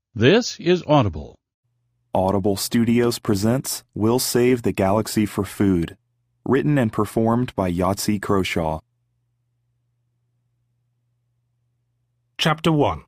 This is Audible. Audible Studios presents We'll Save the Galaxy for Food, written and performed by Yahtzee Croshaw. Chapter 1.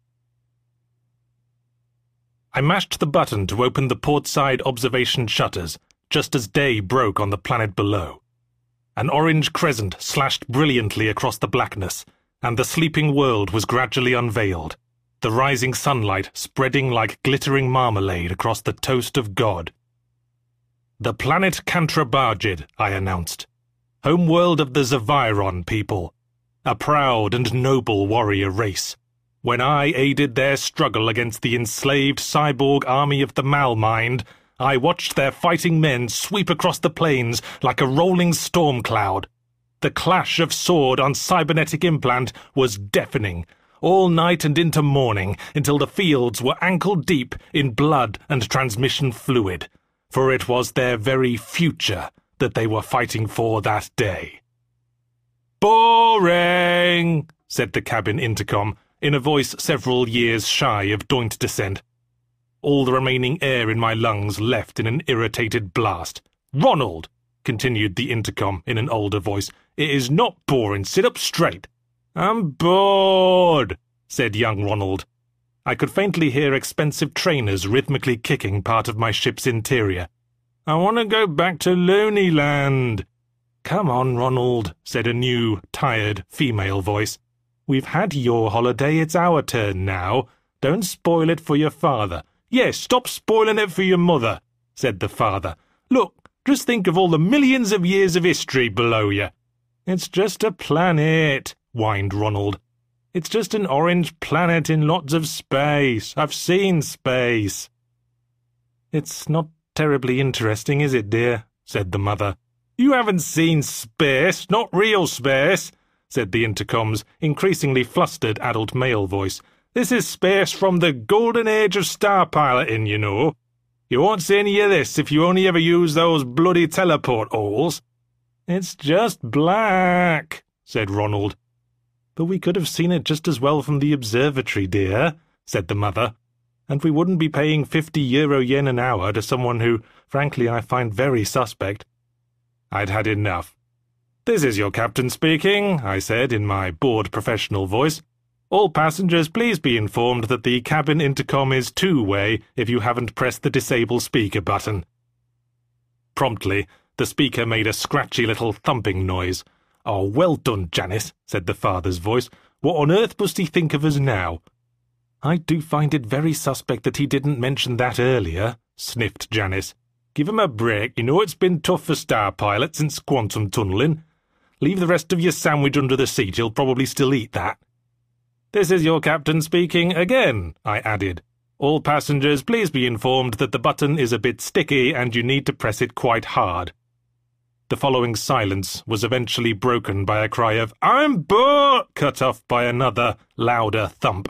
I mashed the button to open the portside observation shutters just as day broke on the planet below. An orange crescent slashed brilliantly across the blackness, and the sleeping world was gradually unveiled, the rising sunlight spreading like glittering marmalade across the toast of God. "The planet Cantrabajid," I announced. "Homeworld of the Zaviron people. A proud and noble warrior race. When I aided their struggle against the enslaved cyborg army of the Malmind, I watched their fighting men sweep across the plains like a rolling storm cloud. The clash of sword on cybernetic implant was deafening, all night and into morning, until the fields were ankle-deep in blood and transmission fluid, for it was their very future that they were fighting for that day." "Boring," said the cabin intercom, in a voice several years shy of Doint descent. All the remaining air in my lungs left in an irritated blast. "Ronald," continued the intercom in an older voice, "it is not boring. Sit up straight." "I'm bored," said young Ronald. I could faintly hear expensive trainers rhythmically kicking part of my ship's interior. "I want to go back to Looneyland." "Come on, Ronald," said a new, tired, female voice. "We've had your holiday, it's our turn now. Don't spoil it for your father." "Yes, stop spoiling it for your mother," said the father. "Look, just think of all the millions of years of history below you." "It's just a planet," whined Ronald. "It's just an orange planet in lots of space. I've seen space." "It's not terribly interesting, is it, dear?" said the mother. "You haven't seen space, not real space," said the intercom's increasingly flustered adult male voice. "This is space from the golden age of star piloting, you know. You won't see any of this if you only ever use those bloody teleport holes." "It's just black," said Ronald. "But we could have seen it just as well from the observatory, dear," said the mother. "And we wouldn't be paying 50 yen an hour to someone who, frankly, I find very suspect." I'd had enough. "This is your captain speaking," I said in my bored professional voice. "All passengers, please be informed that the cabin intercom is two-way if you haven't pressed the disable speaker button." Promptly, the speaker made a scratchy little thumping noise. "Oh, well done, Janice," said the father's voice. "What on earth must he think of us now?" "I do find it very suspect that he didn't mention that earlier," sniffed Janice. "Give him a break. You know it's been tough for star pilots since quantum tunnelling. Leave the rest of your sandwich under the seat. He'll probably still eat that." "This is your captain speaking again," I added. "All passengers, please be informed that the button is a bit sticky and you need to press it quite hard." The following silence was eventually broken by a cry of "I'm bored!" cut off by another, louder thump.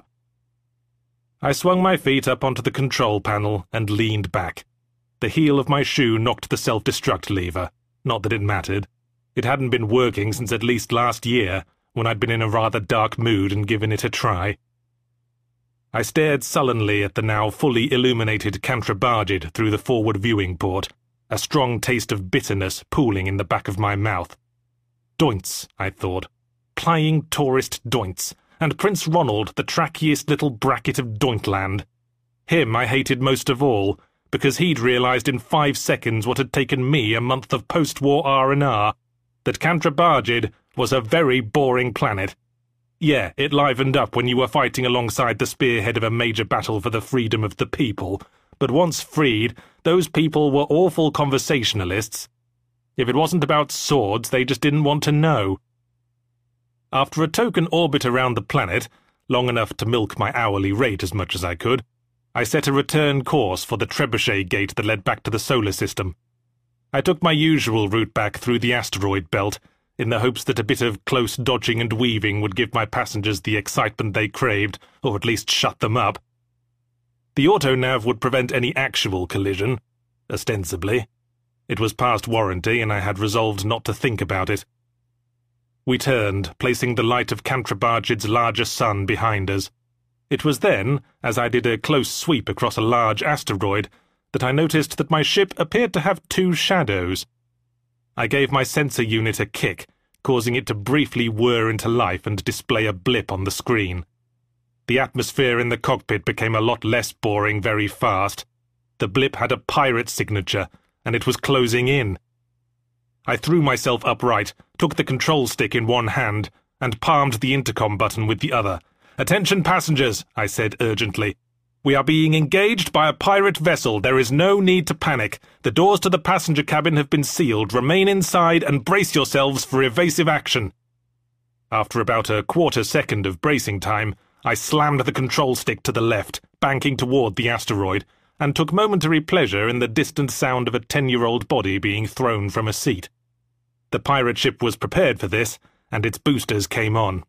I swung my feet up onto the control panel and leaned back. The heel of my shoe knocked the self-destruct lever. Not that it mattered. It hadn't been working since at least last year, when I'd been in a rather dark mood and given it a try. I stared sullenly at the now fully illuminated Cantrabajid through the forward viewing port, a strong taste of bitterness pooling in the back of my mouth. Doints, I thought. Plying tourist Doints, and Prince Ronald, the trackiest little bracket of Dointland. Him I hated most of all, because he'd realised in 5 seconds what had taken me a month of post-war R&R, that Cantrabajid was a very boring planet. Yeah, it livened up when you were fighting alongside the spearhead of a major battle for the freedom of the people, but once freed, those people were awful conversationalists. If it wasn't about swords, they just didn't want to know. After a token orbit around the planet, long enough to milk my hourly rate as much as I could, I set a return course for the Trebuchet gate that led back to the solar system. I took my usual route back through the asteroid belt, in the hopes that a bit of close dodging and weaving would give my passengers the excitement they craved, or at least shut them up. The autonav would prevent any actual collision, ostensibly. It was past warranty, and I had resolved not to think about it. We turned, placing the light of Cantrabajid's larger sun behind us. It was then, as I did a close sweep across a large asteroid, that I noticed that my ship appeared to have two shadows. I gave my sensor unit a kick, causing it to briefly whir into life and display a blip on the screen. The atmosphere in the cockpit became a lot less boring very fast. The blip had a pirate signature, and it was closing in. I threw myself upright, took the control stick in one hand, and palmed the intercom button with the other. "Attention passengers," I said urgently. "We are being engaged by a pirate vessel. There is no need to panic. The doors to the passenger cabin have been sealed. Remain inside and brace yourselves for evasive action." After about a quarter second of bracing time, I slammed the control stick to the left, banking toward the asteroid, and took momentary pleasure in the distant sound of a 10-year-old body being thrown from a seat. The pirate ship was prepared for this, and its boosters came on.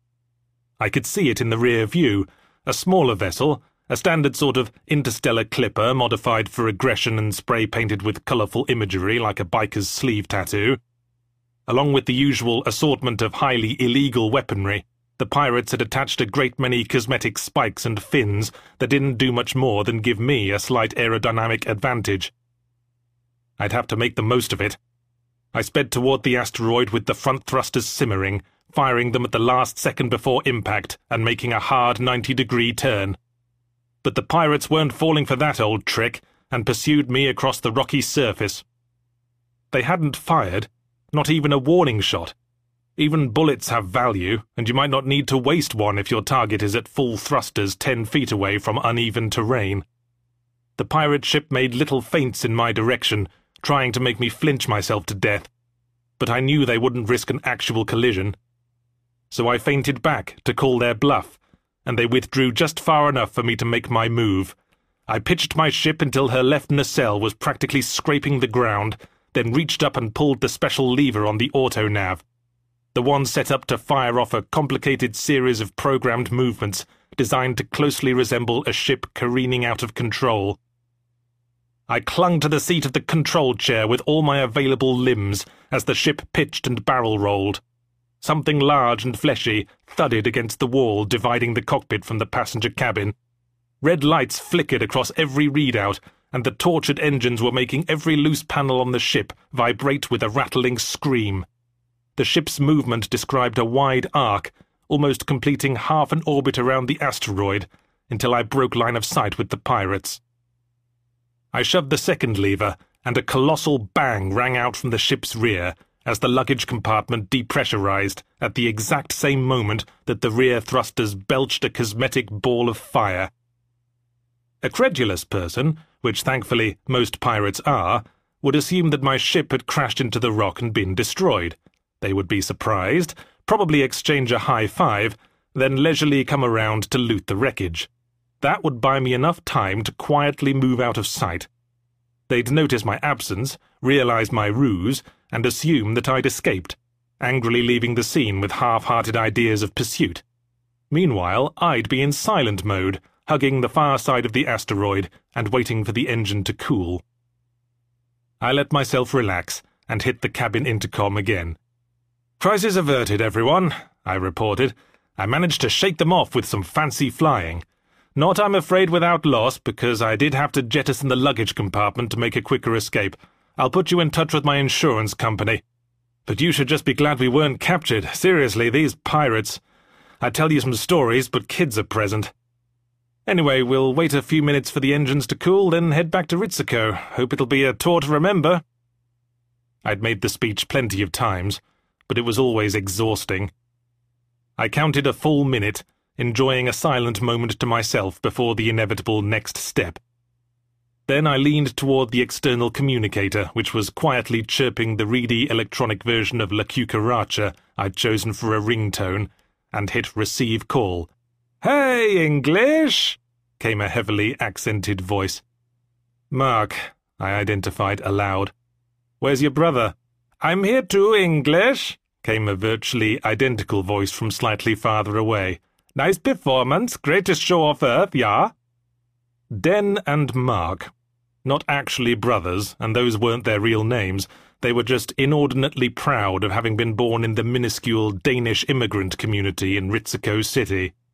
I could see it in the rear view, a smaller vessel, a standard sort of interstellar clipper modified for aggression and spray-painted with colourful imagery like a biker's sleeve tattoo. Along with the usual assortment of highly illegal weaponry, the pirates had attached a great many cosmetic spikes and fins that didn't do much more than give me a slight aerodynamic advantage. I'd have to make the most of it. I sped toward the asteroid with the front thrusters simmering, firing them at the last second before impact and making a hard 90-degree turn. But the pirates weren't falling for that old trick and pursued me across the rocky surface. They hadn't fired, not even a warning shot. Even bullets have value, and you might not need to waste one if your target is at full thrusters 10 feet away from uneven terrain. The pirate ship made little feints in my direction, trying to make me flinch myself to death, but I knew they wouldn't risk an actual collision. So I feinted back to call their bluff, and they withdrew just far enough for me to make my move. I pitched my ship until her left nacelle was practically scraping the ground, then reached up and pulled the special lever on the auto-nav, the one set up to fire off a complicated series of programmed movements designed to closely resemble a ship careening out of control. I clung to the seat of the control chair with all my available limbs as the ship pitched and barrel-rolled. Something large and fleshy thudded against the wall dividing the cockpit from the passenger cabin. Red lights flickered across every readout, and the tortured engines were making every loose panel on the ship vibrate with a rattling scream. The ship's movement described a wide arc, almost completing half an orbit around the asteroid, until I broke line of sight with the pirates. I shoved the second lever, and a colossal bang rang out from the ship's rear as the luggage compartment depressurized at the exact same moment that the rear thrusters belched a cosmetic ball of fire. A credulous person, which thankfully most pirates are, would assume that my ship had crashed into the rock and been destroyed. They would be surprised, probably exchange a high five, then leisurely come around to loot the wreckage. That would buy me enough time to quietly move out of sight. They'd notice my absence, realize my ruse, and assume that I'd escaped, angrily leaving the scene with half-hearted ideas of pursuit. Meanwhile, I'd be in silent mode, hugging the far side of the asteroid and waiting for the engine to cool. I let myself relax and hit the cabin intercom again. "Crisis averted, everyone," I reported. "I managed to shake them off with some fancy flying. Not, I'm afraid, without loss, because I did have to jettison the luggage compartment to make a quicker escape. I'll put you in touch with my insurance company. But you should just be glad we weren't captured. Seriously, these pirates. I'd tell you some stories, but kids are present. Anyway, we'll wait a few minutes for the engines to cool, then head back to Ritsuko. Hope it'll be a tour to remember." I'd made the speech plenty of times, but it was always exhausting. I counted a full minute, enjoying a silent moment to myself before the inevitable next step. Then I leaned toward the external communicator, which was quietly chirping the reedy electronic version of La Cucaracha I'd chosen for a ringtone, and hit receive call. "Hey, English!" came a heavily accented voice. "Mark," I identified aloud. "Where's your brother?" "I'm here too, English," came a virtually identical voice from slightly farther away. "Nice performance, greatest show off Earth, yeah?" Den and Mark. Not actually brothers, and those weren't their real names. They were just inordinately proud of having been born in the minuscule Danish immigrant community in Ritsuko City.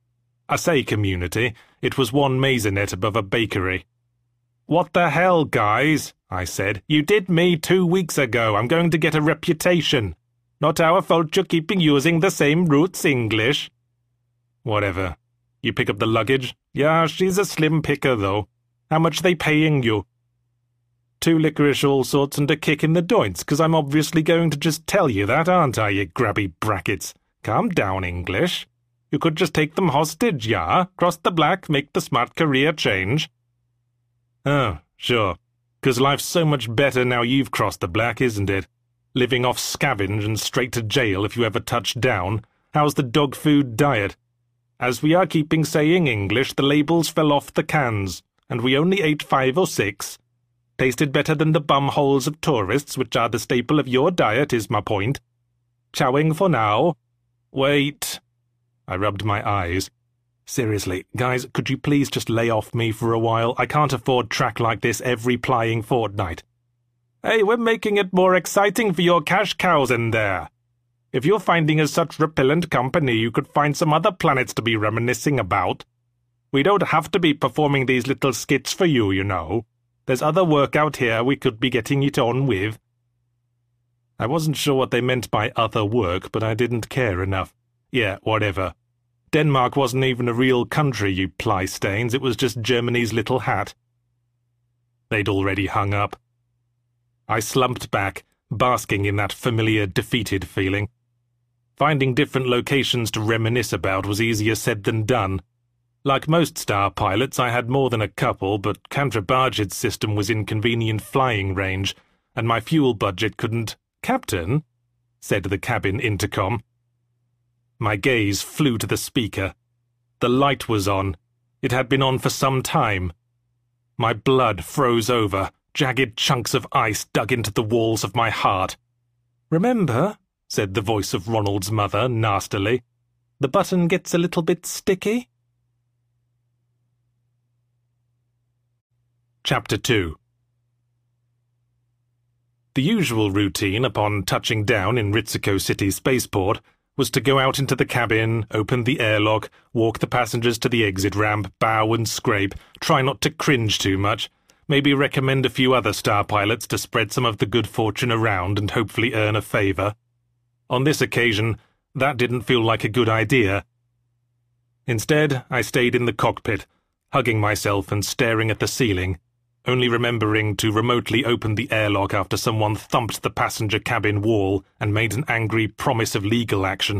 I say community, it was one maisonette above a bakery. "What the hell, guys?" I said. "You did me 2 weeks ago. I'm going to get a reputation. Not our fault you're keeping using the same roots English." "Whatever. You pick up the luggage?" "Yeah, she's a slim picker, though. How much they paying you?" "2 licorice all sorts and a kick in the doints, 'cause I'm obviously going to just tell you that, aren't I, you grabby brackets? Calm down, English. You could just take them hostage, yeah? Cross the black, make the smart career change." "Oh, sure. 'Cause life's so much better now you've crossed the black, isn't it? Living off scavenge and straight to jail if you ever touch down. How's the dog food diet? As we are keeping saying English, the labels fell off the cans, and we only ate 5 or 6. Tasted better than the bum holes of tourists, which are the staple of your diet, is my point. Chowing for now. Wait. I rubbed my eyes. Seriously, guys, could you please just lay off me for a while? I can't afford track like this every plying fortnight. Hey, we're making it more exciting for your cash cows in there. If you're finding us such repellent company, you could find some other planets to be reminiscing about. We don't have to be performing these little skits for you, you know. There's other work out here we could be getting it on with. I wasn't sure what they meant by other work, but I didn't care enough. Yeah, whatever. Denmark wasn't even a real country, you ply-stains. It was just Germany's little hat. They'd already hung up. I slumped back, basking in that familiar defeated feeling. Finding different locations to reminisce about was easier said than done. Like most star pilots, I had more than a couple, but Kantrabajid's system was in convenient flying range, and my fuel budget couldn't— "Captain," said the cabin intercom. My gaze flew to the speaker. The light was on. It had been on for some time. My blood froze over. Jagged chunks of ice dug into the walls of my heart. "Remember," said the voice of Ronald's mother nastily, "the button gets a little bit sticky." Chapter 2. The usual routine upon touching down in Ritsuko City spaceport was to go out into the cabin, open the airlock, walk the passengers to the exit ramp, bow and scrape, try not to cringe too much, maybe recommend a few other star pilots to spread some of the good fortune around and hopefully earn a favor. On this occasion, that didn't feel like a good idea. Instead, I stayed in the cockpit, hugging myself and staring at the ceiling, only remembering to remotely open the airlock after someone thumped the passenger cabin wall and made an angry promise of legal action.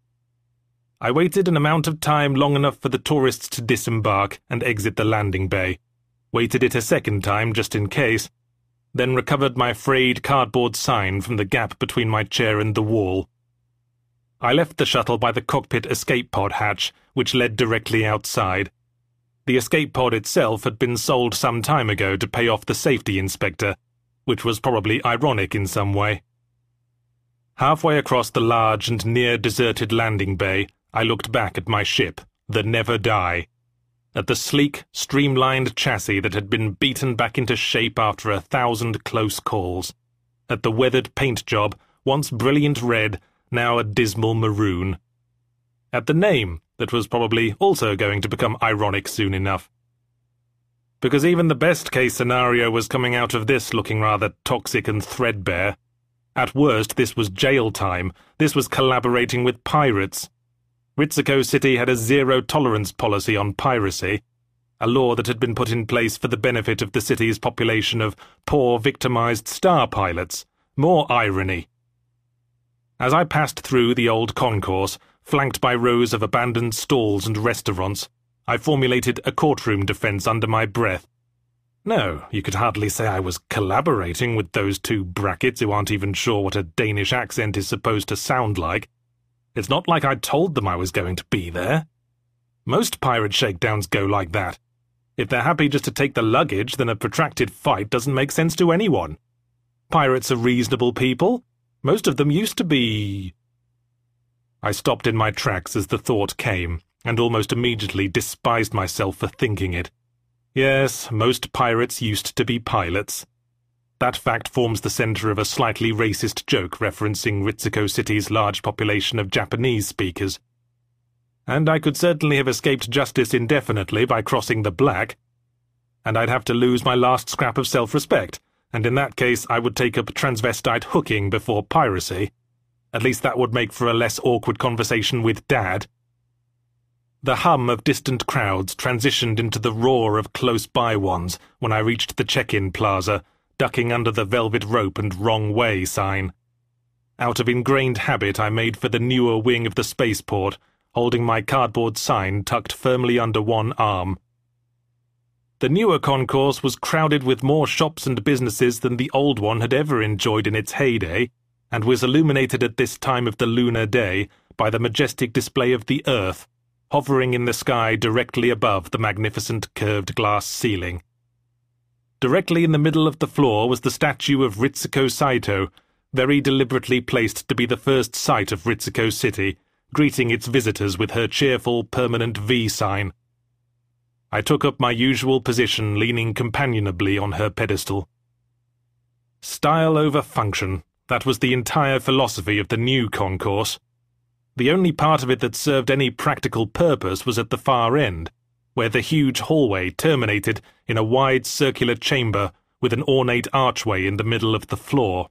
I waited an amount of time long enough for the tourists to disembark and exit the landing bay, waited it a second time just in case, then recovered my frayed cardboard sign from the gap between my chair and the wall. I left the shuttle by the cockpit escape pod hatch, which led directly outside. The escape pod itself had been sold some time ago to pay off the safety inspector, which was probably ironic in some way. Halfway across the large and near-deserted landing bay, I looked back at my ship, the Never Die, at the sleek, streamlined chassis that had been beaten back into shape after 1,000 close calls, at the weathered paint job, once brilliant red, now a dismal maroon, at the name that was probably also going to become ironic soon enough. Because even the best-case scenario was coming out of this looking rather toxic and threadbare. At worst, this was jail time. This was collaborating with pirates. Ritsuko City had a zero-tolerance policy on piracy, a law that had been put in place for the benefit of the city's population of poor, victimized star pilots. More irony. As I passed through the old concourse, flanked by rows of abandoned stalls and restaurants, I formulated a courtroom defense under my breath. No, you could hardly say I was collaborating with those 2 brackets who aren't even sure what a Danish accent is supposed to sound like. It's not like I told them I was going to be there. Most pirate shakedowns go like that. If they're happy just to take the luggage, then a protracted fight doesn't make sense to anyone. Pirates are reasonable people. Most of them used to be... I stopped in my tracks as the thought came, and almost immediately despised myself for thinking it. Yes, most pirates used to be pilots. That fact forms the center of a slightly racist joke referencing Ritsuko City's large population of Japanese speakers. and I could certainly have escaped justice indefinitely by crossing the Black. And I'd have to lose my last scrap of self-respect, and in that case I would take up transvestite hooking before piracy. At least that would make for a less awkward conversation with Dad. The hum of distant crowds transitioned into the roar of close-by ones when I reached the check-in plaza, ducking under the velvet rope and wrong way sign. Out of ingrained habit I made for the newer wing of the spaceport, holding my cardboard sign tucked firmly under one arm. The newer concourse was crowded with more shops and businesses than the old one had ever enjoyed in its heyday, and was illuminated at this time of the lunar day by the majestic display of the Earth, hovering in the sky directly above the magnificent curved glass ceiling. Directly in the middle of the floor was the statue of Ritsuko Saito, very deliberately placed to be the first sight of Ritsuko City, greeting its visitors with her cheerful, permanent V sign. I took up my usual position, leaning companionably on her pedestal. Style over function, that was the entire philosophy of the new concourse. The only part of it that served any practical purpose was at the far end, where the huge hallway terminated in a wide circular chamber with an ornate archway in the middle of the floor.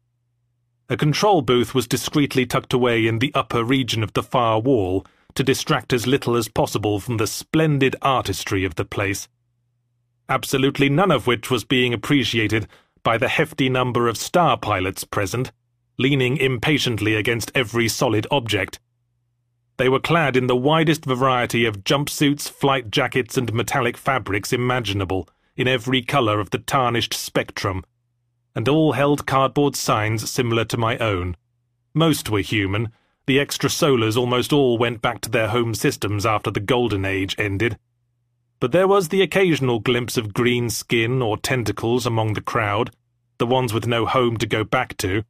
A control booth was discreetly tucked away in the upper region of the far wall, to distract as little as possible from the splendid artistry of the place, absolutely none of which was being appreciated by the hefty number of star pilots present, leaning impatiently against every solid object. They were clad in the widest variety of jumpsuits, flight jackets, and metallic fabrics imaginable, in every colour of the tarnished spectrum, and all held cardboard signs similar to my own. Most were human. The extrasolars almost all went back to their home systems after the Golden Age ended. But there was the occasional glimpse of green skin or tentacles among the crowd, the ones with no home to go back to.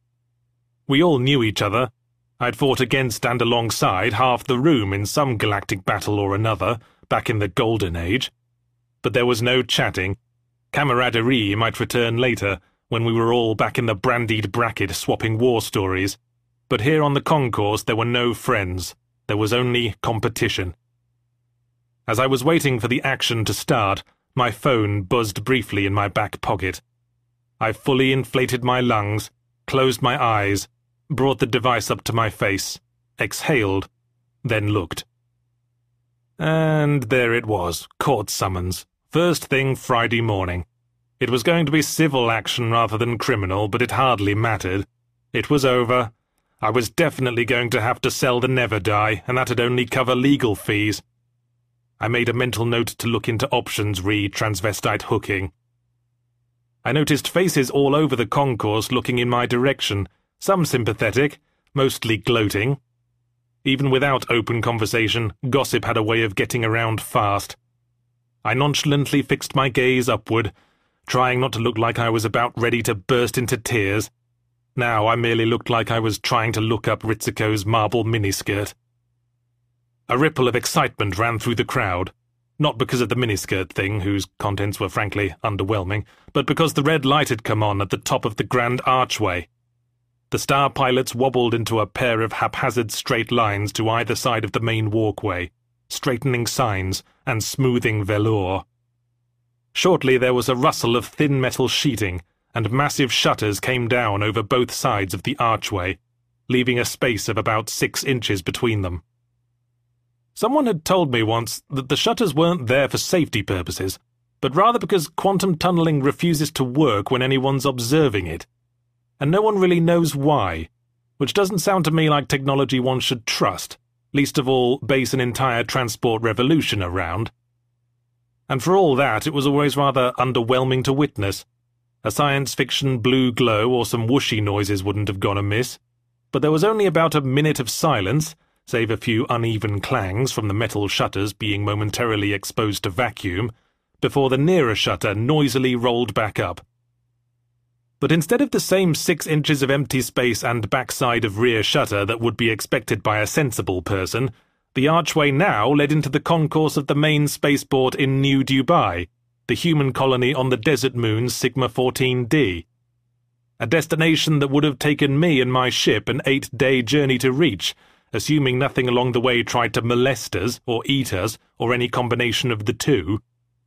We all knew each other. I'd fought against and alongside half the room in some galactic battle or another, back in the Golden Age. But there was no chatting. Camaraderie might return later, when we were all back in the brandied bracket swapping war stories. But here on the concourse there were no friends. There was only competition. As I was waiting for the action to start, my phone buzzed briefly in my back pocket. I fully inflated my lungs, closed my eyes, brought the device up to my face, exhaled, then looked. And there it was, court summons. First thing Friday morning. It was going to be civil action rather than criminal, but it hardly mattered. It was over. I was definitely going to have to sell the Never Die, and that'd only cover legal fees. I made a mental note to look into options re transvestite hooking. I noticed faces all over the concourse looking in my direction, some sympathetic, mostly gloating. Even without open conversation, gossip had a way of getting around fast. I nonchalantly fixed my gaze upward, trying not to look like I was about ready to burst into tears. Now I merely looked like I was trying to look up Ritsuko's marble miniskirt. A ripple of excitement ran through the crowd, not because of the miniskirt thing, whose contents were frankly underwhelming, but because the red light had come on at the top of the grand archway. The star pilots wobbled into a pair of haphazard straight lines to either side of the main walkway, straightening signs and smoothing velour. Shortly there was a rustle of thin metal sheeting, and massive shutters came down over both sides of the archway, leaving a space of about 6 inches between them. Someone had told me once that the shutters weren't there for safety purposes, but rather because quantum tunneling refuses to work when anyone's observing it. And no one really knows why, which doesn't sound to me like technology one should trust, least of all base an entire transport revolution around. And for all that, it was always rather underwhelming to witness. A science fiction blue glow or some whooshy noises wouldn't have gone amiss, but there was only about a minute of silence, save a few uneven clangs from the metal shutters being momentarily exposed to vacuum, before the nearer shutter noisily rolled back up. But instead of the same 6 inches of empty space and backside of rear shutter that would be expected by a sensible person, the archway now led into the concourse of the main spaceport in New Dubai, the human colony on the desert moon Sigma-14D. A destination that would have taken me and my ship an 8-day journey to reach, assuming nothing along the way tried to molest us or eat us or any combination of the two.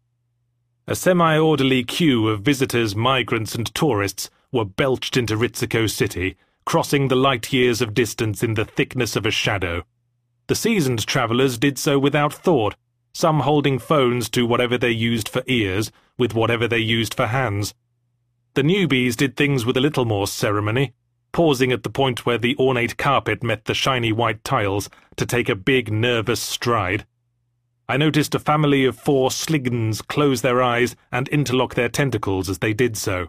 A semi-orderly queue of visitors, migrants and tourists were belched into Ritsuko City, crossing the light years of distance in the thickness of a shadow. The seasoned travellers did so without thought, some holding phones to whatever they used for ears, with whatever they used for hands. The newbies did things with a little more ceremony, pausing at the point where the ornate carpet met the shiny white tiles to take a big, nervous stride. I noticed a family of 4 Sliggans close their eyes and interlock their tentacles as they did so.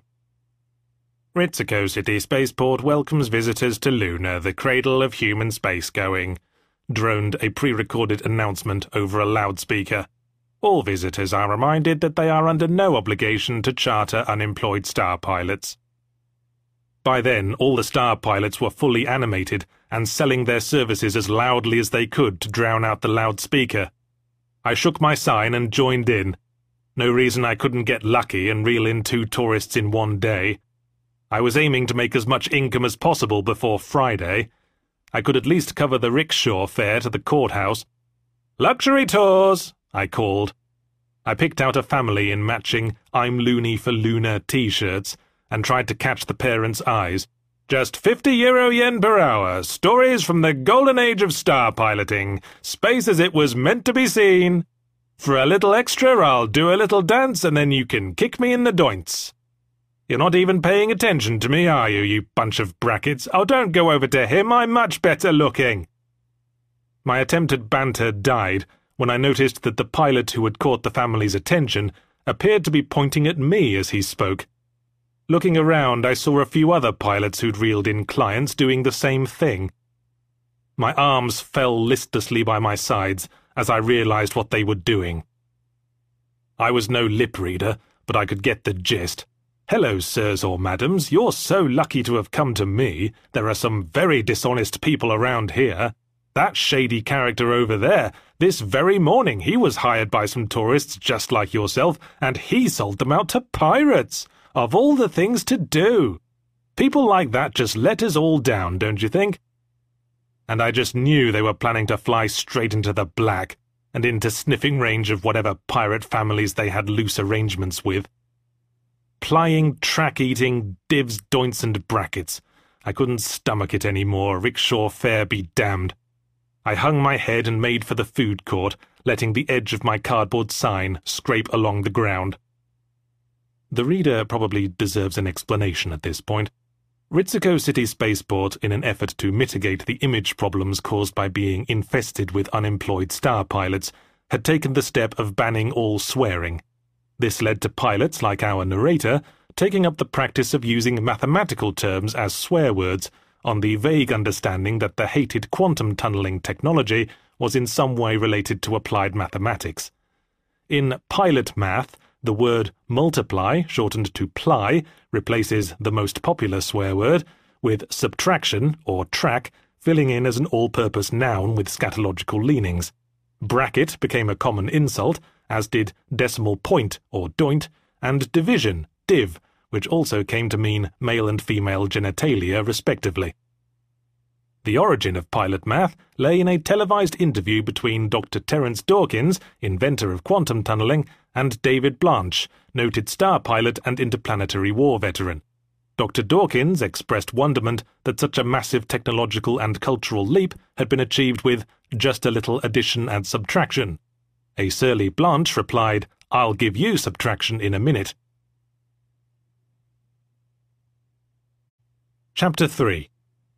Ritsuko City Spaceport welcomes visitors to Luna, the cradle of human space-going, droned a pre-recorded announcement over a loudspeaker. All visitors are reminded that they are under no obligation to charter unemployed star pilots. By then, all the star pilots were fully animated and selling their services as loudly as they could to drown out the loudspeaker. I shook my sign and joined in. No reason I couldn't get lucky and reel in 2 tourists in one day. I was aiming to make as much income as possible before Friday. I could at least cover the rickshaw fare to the courthouse. "Luxury tours!" I called. I picked out a family in matching "I'm Loony for Luna" t-shirts and tried to catch the parents' eyes. "Just 50 yen per hour. Stories from the golden age of star piloting. Space as it was meant to be seen. For a little extra, I'll do a little dance and then you can kick me in the doints. You're not even paying attention to me, are you, you bunch of brackets? Oh, don't go over to him. I'm much better looking." My attempt at banter died when I noticed that the pilot who had caught the family's attention appeared to be pointing at me as he spoke. Looking around, I saw a few other pilots who'd reeled in clients doing the same thing. My arms fell listlessly by my sides as I realized what they were doing. I was no lip reader, but I could get the gist. "Hello, sirs or madams, you're so lucky to have come to me. There are some very dishonest people around here. That shady character over there, this very morning he was hired by some tourists just like yourself, and he sold them out to pirates. Of all the things to do! People like that just let us all down, don't you think?" And I just knew they were planning to fly straight into the black, and into sniffing range of whatever pirate families they had loose arrangements with. Plying, track-eating, divs, doints and brackets. I couldn't stomach it any more, rickshaw fare be damned. I hung my head and made for the food court, letting the edge of my cardboard sign scrape along the ground. The reader probably deserves an explanation at this point. Ritsuko City Spaceport, in an effort to mitigate the image problems caused by being infested with unemployed star pilots, had taken the step of banning all swearing. This led to pilots, like our narrator, taking up the practice of using mathematical terms as swear words, on the vague understanding that the hated quantum tunneling technology was in some way related to applied mathematics. In pilot math, the word multiply, shortened to ply, replaces the most popular swear word, with subtraction, or track, filling in as an all-purpose noun with scatological leanings. Bracket became a common insult, as did decimal point, or doint, and division, div, which also came to mean male and female genitalia, respectively. The origin of pilot math lay in a televised interview between Dr. Terence Dawkins, inventor of quantum tunneling, and David Blanche, noted star pilot and interplanetary war veteran. Dr. Dawkins expressed wonderment that such a massive technological and cultural leap had been achieved with just a little addition and subtraction. A surly Blanche replied, "I'll give you subtraction in a minute." Chapter 3.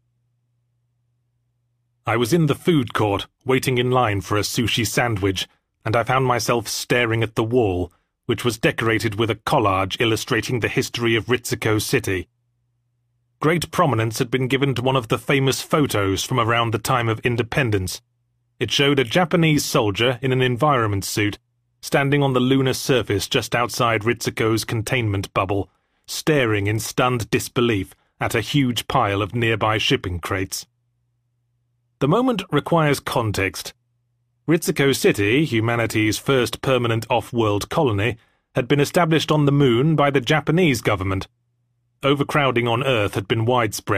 I was in the food court, waiting in line for a sushi sandwich, and I found myself staring at the wall, which was decorated with a collage illustrating the history of Ritsuko City. Great prominence had been given to one of the famous photos from around the time of independence. It showed a Japanese soldier in an environment suit, standing on the lunar surface just outside Ritsuko's containment bubble, staring in stunned disbelief at a huge pile of nearby shipping crates. The moment requires context. Ritsuko City, humanity's first permanent off-world colony, had been established on the moon by the Japanese government. Overcrowding on Earth had been widespread,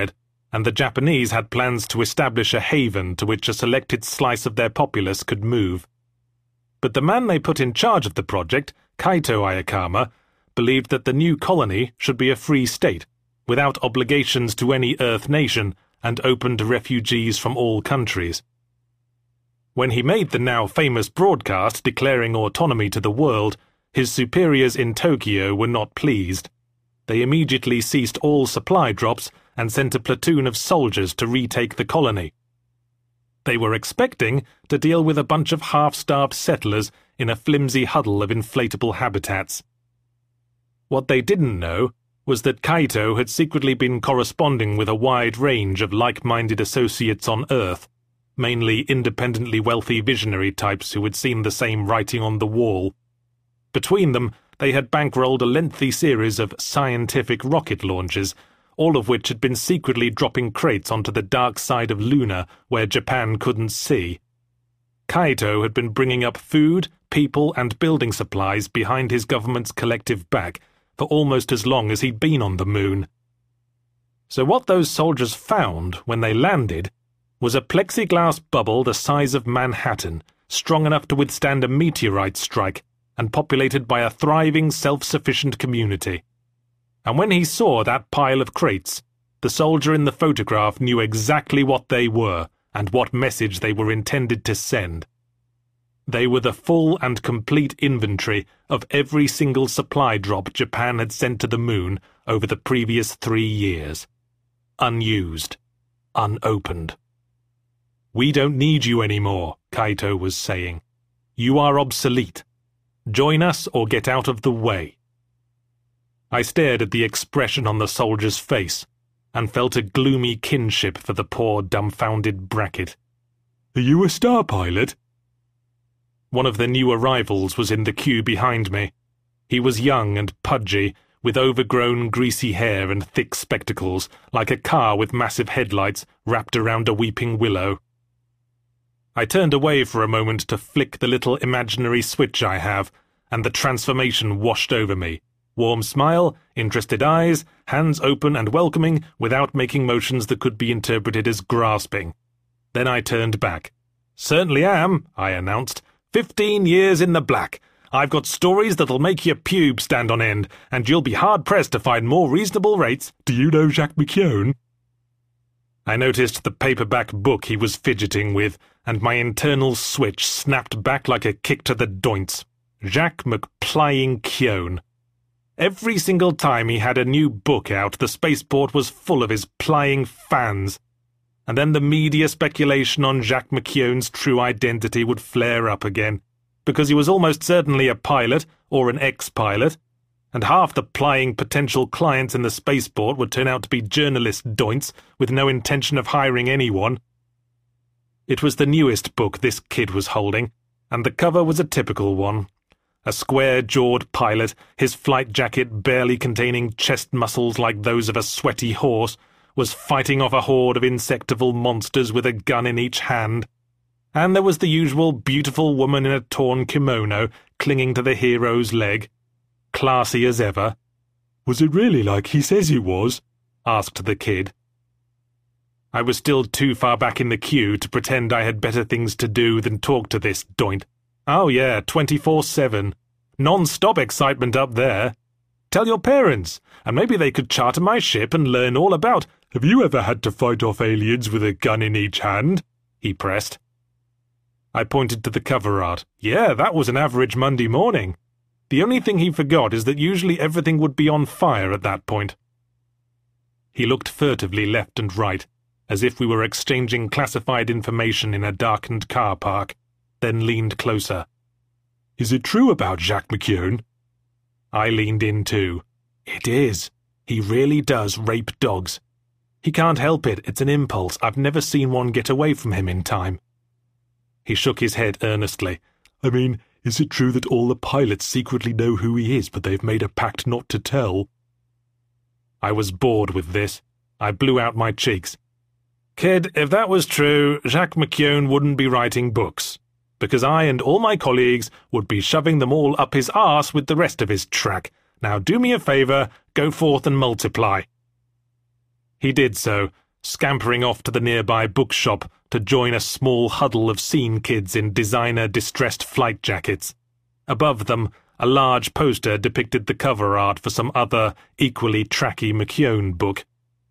and the Japanese had plans to establish a haven to which a selected slice of their populace could move. But the man they put in charge of the project, Kaito Ayakama, believed that the new colony should be a free state, without obligations to any Earth nation, and open to refugees from all countries. When he made the now famous broadcast declaring autonomy to the world, his superiors in Tokyo were not pleased. They immediately ceased all supply drops and sent a platoon of soldiers to retake the colony. They were expecting to deal with a bunch of half-starved settlers in a flimsy huddle of inflatable habitats. What they didn't know was that Kaito had secretly been corresponding with a wide range of like-minded associates on Earth, mainly independently wealthy visionary types who had seen the same writing on the wall. Between them, they had bankrolled a lengthy series of scientific rocket launches, all of which had been secretly dropping crates onto the dark side of Luna where Japan couldn't see. Kaito had been bringing up food, people, and building supplies behind his government's collective back for almost as long as he'd been on the moon. So what those soldiers found when they landed was a plexiglass bubble the size of Manhattan, strong enough to withstand a meteorite strike, and populated by a thriving, self-sufficient community. And when he saw that pile of crates, the soldier in the photograph knew exactly what they were and what message they were intended to send. They were the full and complete inventory of every single supply drop Japan had sent to the moon over the previous 3 years. Unused. Unopened. "We don't need you anymore," Kaito was saying. "You are obsolete. Join us or get out of the way." I stared at the expression on the soldier's face, and felt a gloomy kinship for the poor dumbfounded bracket. "Are you a star pilot?" One of the new arrivals was in the queue behind me. He was young and pudgy, with overgrown greasy hair and thick spectacles, like a car with massive headlights wrapped around a weeping willow. I turned away for a moment to flick the little imaginary switch I have, and the transformation washed over me. Warm smile, interested eyes, hands open and welcoming without making motions that could be interpreted as grasping. Then I turned back. "Certainly am," I announced. 15 years in the black. I've got stories that'll make your pubes stand on end, and you'll be hard-pressed to find more reasonable rates. Do you know Jacques McKeown?" I noticed the paperback book he was fidgeting with, and my internal switch snapped back like a kick to the doints. Jacques McPlying Keown. Every single time he had a new book out, the spaceport was full of his plying fans. And then the media speculation on Jacques McKeown's true identity would flare up again, because he was almost certainly a pilot, or an ex-pilot, and half the plying potential clients in the spaceport would turn out to be journalist doints with no intention of hiring anyone. It was the newest book this kid was holding, and the cover was a typical one. A square-jawed pilot, his flight jacket barely containing chest muscles like those of a sweaty horse, was fighting off a horde of insectival monsters with a gun in each hand. And there was the usual beautiful woman in a torn kimono clinging to the hero's leg. Classy as ever. "Was it really like he says it was?" asked the kid. I was still too far back in the queue to pretend I had better things to do than talk to this doint. Oh yeah, 24/7. Non-stop excitement up there. Tell your parents, and maybe they could charter my ship and learn all about. "Have you ever had to fight off aliens with a gun in each hand?" he pressed. I pointed to the cover art. Yeah, that was an average Monday morning. The only thing he forgot is that usually everything would be on fire at that point. He looked furtively left and right, as if we were exchanging classified information in a darkened car park, then leaned closer. "Is it true about Jacques McKeown?" I leaned in too. "It is. He really does rape dogs. He can't help it, it's an impulse. I've never seen one get away from him in time." He shook his head earnestly. "I mean, is it true that all the pilots secretly know who he is, but they've made a pact not to tell?" I was bored with this. I blew out my cheeks. "Kid, if that was true, Jacques McKeown wouldn't be writing books, because I and all my colleagues would be shoving them all up his arse with the rest of his track. Now do me a favour, go forth and multiply." He did so, scampering off to the nearby bookshop to join a small huddle of scene kids in designer distressed flight jackets. Above them, a large poster depicted the cover art for some other, equally tracky McKeown book.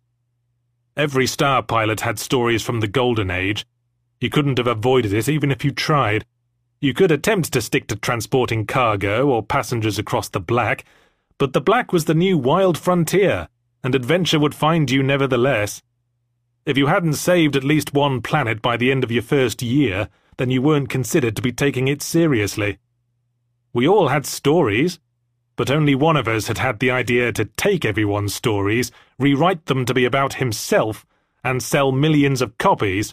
Every star pilot had stories from the Golden Age. You couldn't have avoided it even if you tried. You could attempt to stick to transporting cargo or passengers across the black, but the black was the new wild frontier, and adventure would find you nevertheless. If you hadn't saved at least one planet by the end of your first year, then you weren't considered to be taking it seriously. We all had stories, but only one of us had had the idea to take everyone's stories, rewrite them to be about himself, and sell millions of copies.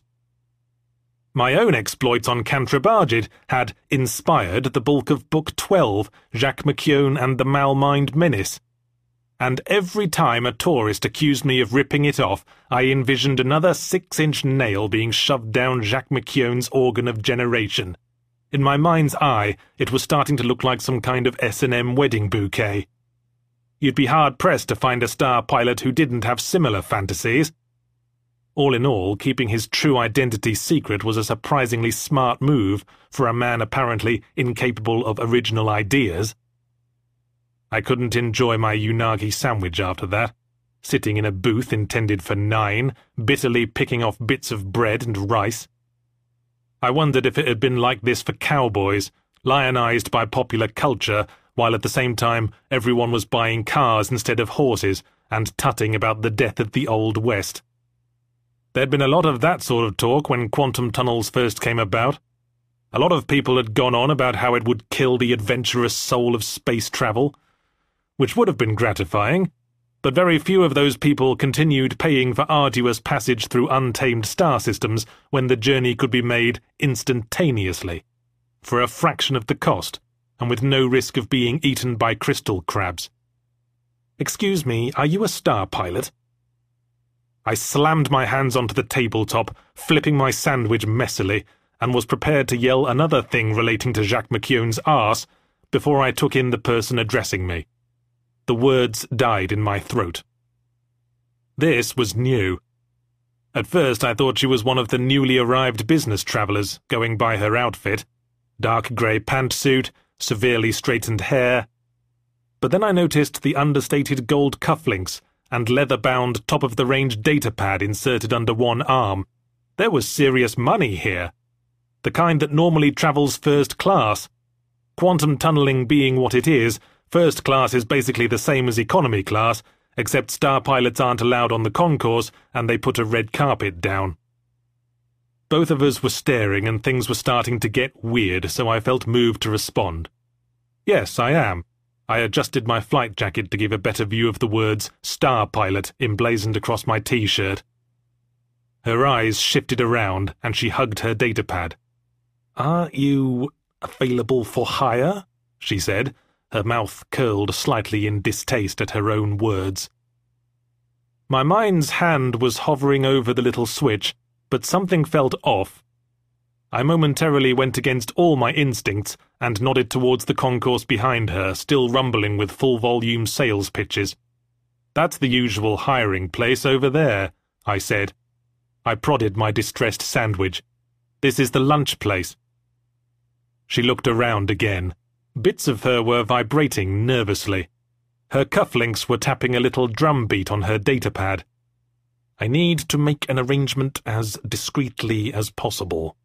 My own exploits on Cantrabargid had inspired the bulk of Book 12, Jacques McKeown and the Malmined Menace. And every time a tourist accused me of ripping it off, I envisioned another 6-inch nail being shoved down Jacques McKeown's organ of generation. In my mind's eye, it was starting to look like some kind of S&M wedding bouquet. You'd be hard-pressed to find a star pilot who didn't have similar fantasies. All in all, keeping his true identity secret was a surprisingly smart move for a man apparently incapable of original ideas. I couldn't enjoy my unagi sandwich after that, sitting in a booth intended for 9, bitterly picking off bits of bread and rice. I wondered if it had been like this for cowboys, lionized by popular culture, while at the same time everyone was buying cars instead of horses and tutting about the death of the Old West. There'd been a lot of that sort of talk when quantum tunnels first came about. A lot of people had gone on about how it would kill the adventurous soul of space travel, which would have been gratifying, but very few of those people continued paying for arduous passage through untamed star systems when the journey could be made instantaneously, for a fraction of the cost, and with no risk of being eaten by crystal crabs. "Excuse me, are you a star pilot?" I slammed my hands onto the tabletop, flipping my sandwich messily, and was prepared to yell another thing relating to Jacques McKeown's arse before I took in the person addressing me. The words died in my throat. This was new. At first I thought she was one of the newly arrived business travellers, going by her outfit. Dark grey pantsuit, severely straightened hair. But then I noticed the understated gold cufflinks and leather-bound top-of-the-range datapad inserted under one arm. There was serious money here. The kind that normally travels first class. Quantum tunnelling being what it is, first class is basically the same as economy class, except star pilots aren't allowed on the concourse and they put a red carpet down. Both of us were staring and things were starting to get weird, so I felt moved to respond. "Yes, I am." I adjusted my flight jacket to give a better view of the words "Star Pilot" emblazoned across my T-shirt. Her eyes shifted around and she hugged her datapad. "Are you available for hire?" she said, her mouth curled slightly in distaste at her own words. My mind's hand was hovering over the little switch, but something felt off. I momentarily went against all my instincts and nodded towards the concourse behind her, still rumbling with full-volume sales pitches. "That's the usual hiring place over there," I said. I prodded my distressed sandwich. "This is the lunch place." She looked around again. Bits of her were vibrating nervously. Her cufflinks were tapping a little drum beat on her datapad. "I need to make an arrangement as discreetly as possible."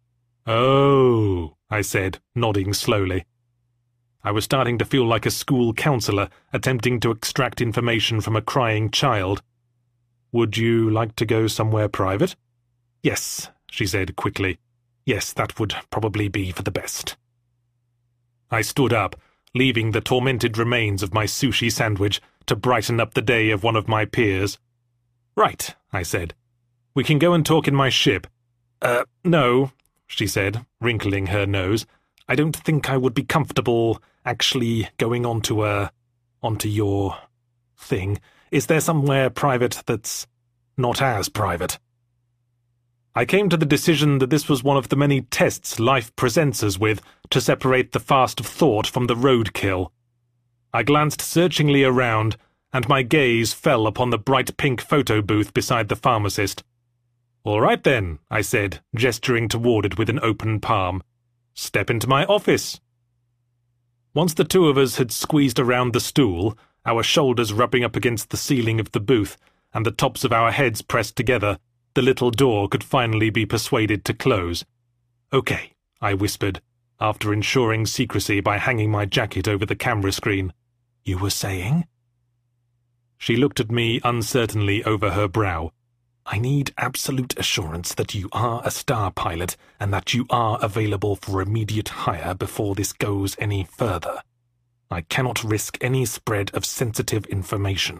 "Oh," I said, nodding slowly. I was starting to feel like a school counselor attempting to extract information from a crying child. "Would you like to go somewhere private?" "Yes," she said quickly. "Yes, that would probably be for the best." I stood up, leaving the tormented remains of my sushi sandwich to brighten up the day of one of my peers. "Right," I said. "We can go and talk in my ship." No," she said, wrinkling her nose. "I don't think I would be comfortable actually going onto your thing. Is there somewhere private that's not as private?" I came to the decision that this was one of the many tests life presents us with to separate the fast of thought from the roadkill. I glanced searchingly around and my gaze fell upon the bright pink photo booth beside the pharmacist. "All right then," I said, gesturing toward it with an open palm. "Step into my office." Once the two of us had squeezed around the stool, our shoulders rubbing up against the ceiling of the booth, and the tops of our heads pressed together, the little door could finally be persuaded to close. "Okay," I whispered, after ensuring secrecy by hanging my jacket over the camera screen. "You were saying?" She looked at me uncertainly over her brow. "I need absolute assurance that you are a star pilot and that you are available for immediate hire before this goes any further. I cannot risk any spread of sensitive information."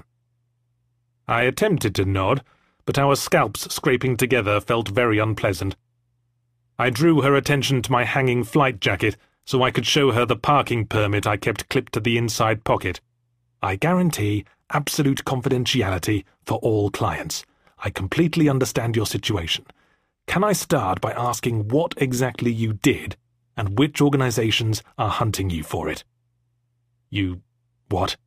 I attempted to nod, but our scalps scraping together felt very unpleasant. I drew her attention to my hanging flight jacket so I could show her the parking permit I kept clipped to the inside pocket. "I guarantee absolute confidentiality for all clients. I completely understand your situation. Can I start by asking what exactly you did and which organizations are hunting you for it?" "You... what?"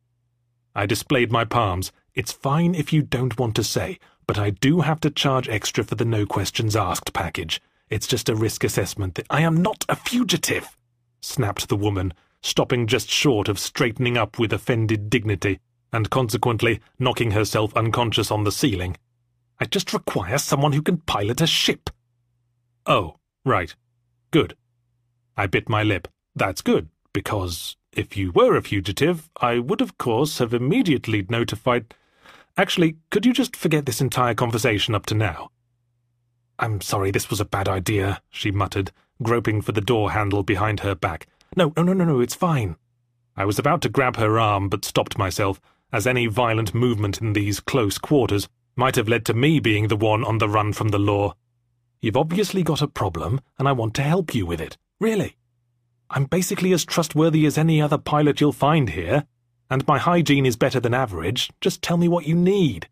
I displayed my palms. "It's fine if you don't want to say, but I do have to charge extra for the no questions asked package. It's just a risk assessment that—" "I am not a fugitive," snapped the woman, stopping just short of straightening up with offended dignity, and consequently knocking herself unconscious on the ceiling. "I just require someone who can pilot a ship." "Oh, right. Good." I bit my lip. "That's good, because if you were a fugitive, I would of course have immediately notified— Actually, could you just forget this entire conversation up to now?" "I'm sorry, this was a bad idea," she muttered, groping for the door handle behind her back. No, it's fine." I was about to grab her arm, but stopped myself, as any violent movement in these close quarters might have led to me being the one on the run from the law. "You've obviously got a problem, and I want to help you with it. Really. I'm basically as trustworthy as any other pilot you'll find here, and my hygiene is better than average. Just tell me what you need."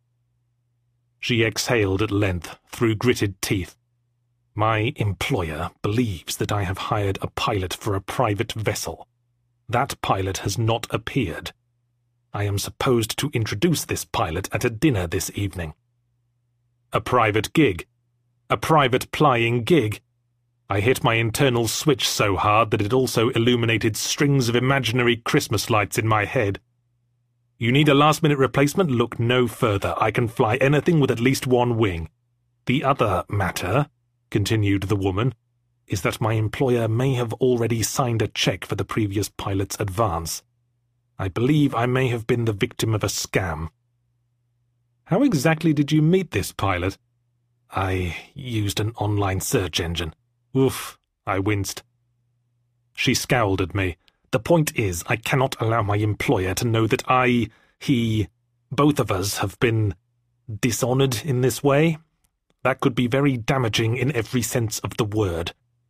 She exhaled at length, through gritted teeth. "My employer believes that I have hired a pilot for a private vessel. That pilot has not appeared. I am supposed to introduce this pilot at a dinner this evening." A private gig. A private flying gig. I hit my internal switch so hard that it also illuminated strings of imaginary Christmas lights in my head. "You need a last-minute replacement? Look no further. I can fly anything with at least one wing. The other matter," continued the woman, "is that my employer may have already signed a check for the previous pilot's advance. I believe I may have been the victim of a scam." "How exactly did you meet this pilot?" "I used an online search engine." "Oof," I winced. She scowled at me. "The point is, I cannot allow my employer to know that both of us have been dishonored in this way. That could be very damaging in every sense of the word."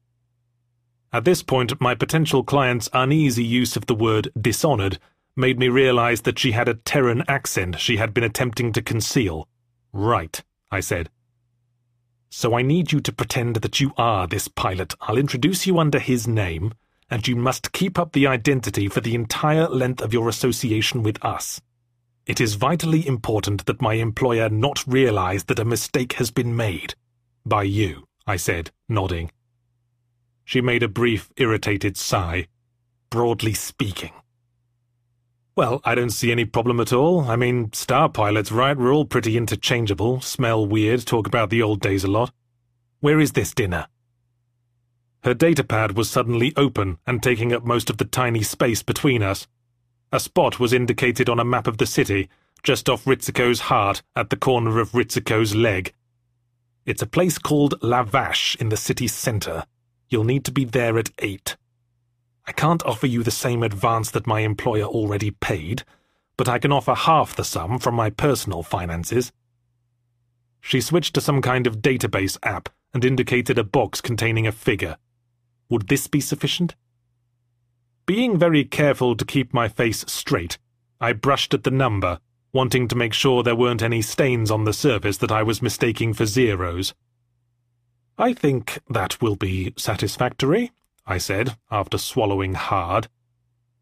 At this point, my potential client's uneasy use of the word dishonored made me realize that she had a Terran accent she had been attempting to conceal. "Right," I said. "So I need you to pretend that you are this pilot. I'll introduce you under his name, and you must keep up the identity for the entire length of your association with us. It is vitally important that my employer not realize that a mistake has been made. By you," I said, nodding. She made a brief, irritated sigh. "Broadly speaking." "Well, I don't see any problem at all. I mean, star pilots, right? We're all pretty interchangeable, smell weird, talk about the old days a lot. Where is this dinner?" Her datapad was suddenly open and taking up most of the tiny space between us. A spot was indicated on a map of the city, just off Ritsuko's heart, at the corner of Ritsuko's leg. "It's a place called La Vache in the city centre. You'll need to be there at 8. I can't offer you the same advance that my employer already paid, but I can offer half the sum from my personal finances." She switched to some kind of database app and indicated a box containing a figure. Would this be sufficient? Being very careful to keep my face straight, I brushed at the number, wanting to make sure there weren't any stains on the surface that I was mistaking for zeros. "I think that will be satisfactory," I said, after swallowing hard.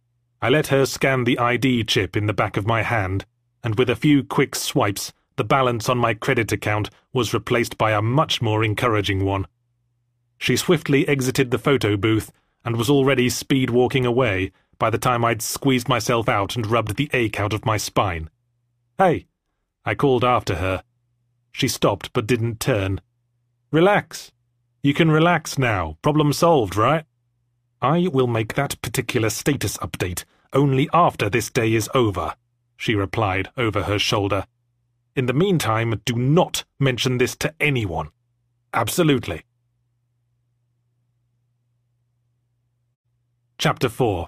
I let her scan the ID chip in the back of my hand, and with a few quick swipes, the balance on my credit account was replaced by a much more encouraging one. She swiftly exited the photo booth and was already speed-walking away by the time I'd squeezed myself out and rubbed the ache out of my spine. "Hey," I called after her. She stopped but didn't turn. "Relax. You can relax now. Problem solved, right?" "I will make that particular status update only after this day is over," she replied over her shoulder. "In the meantime, do not mention this to anyone. Absolutely." Chapter 4.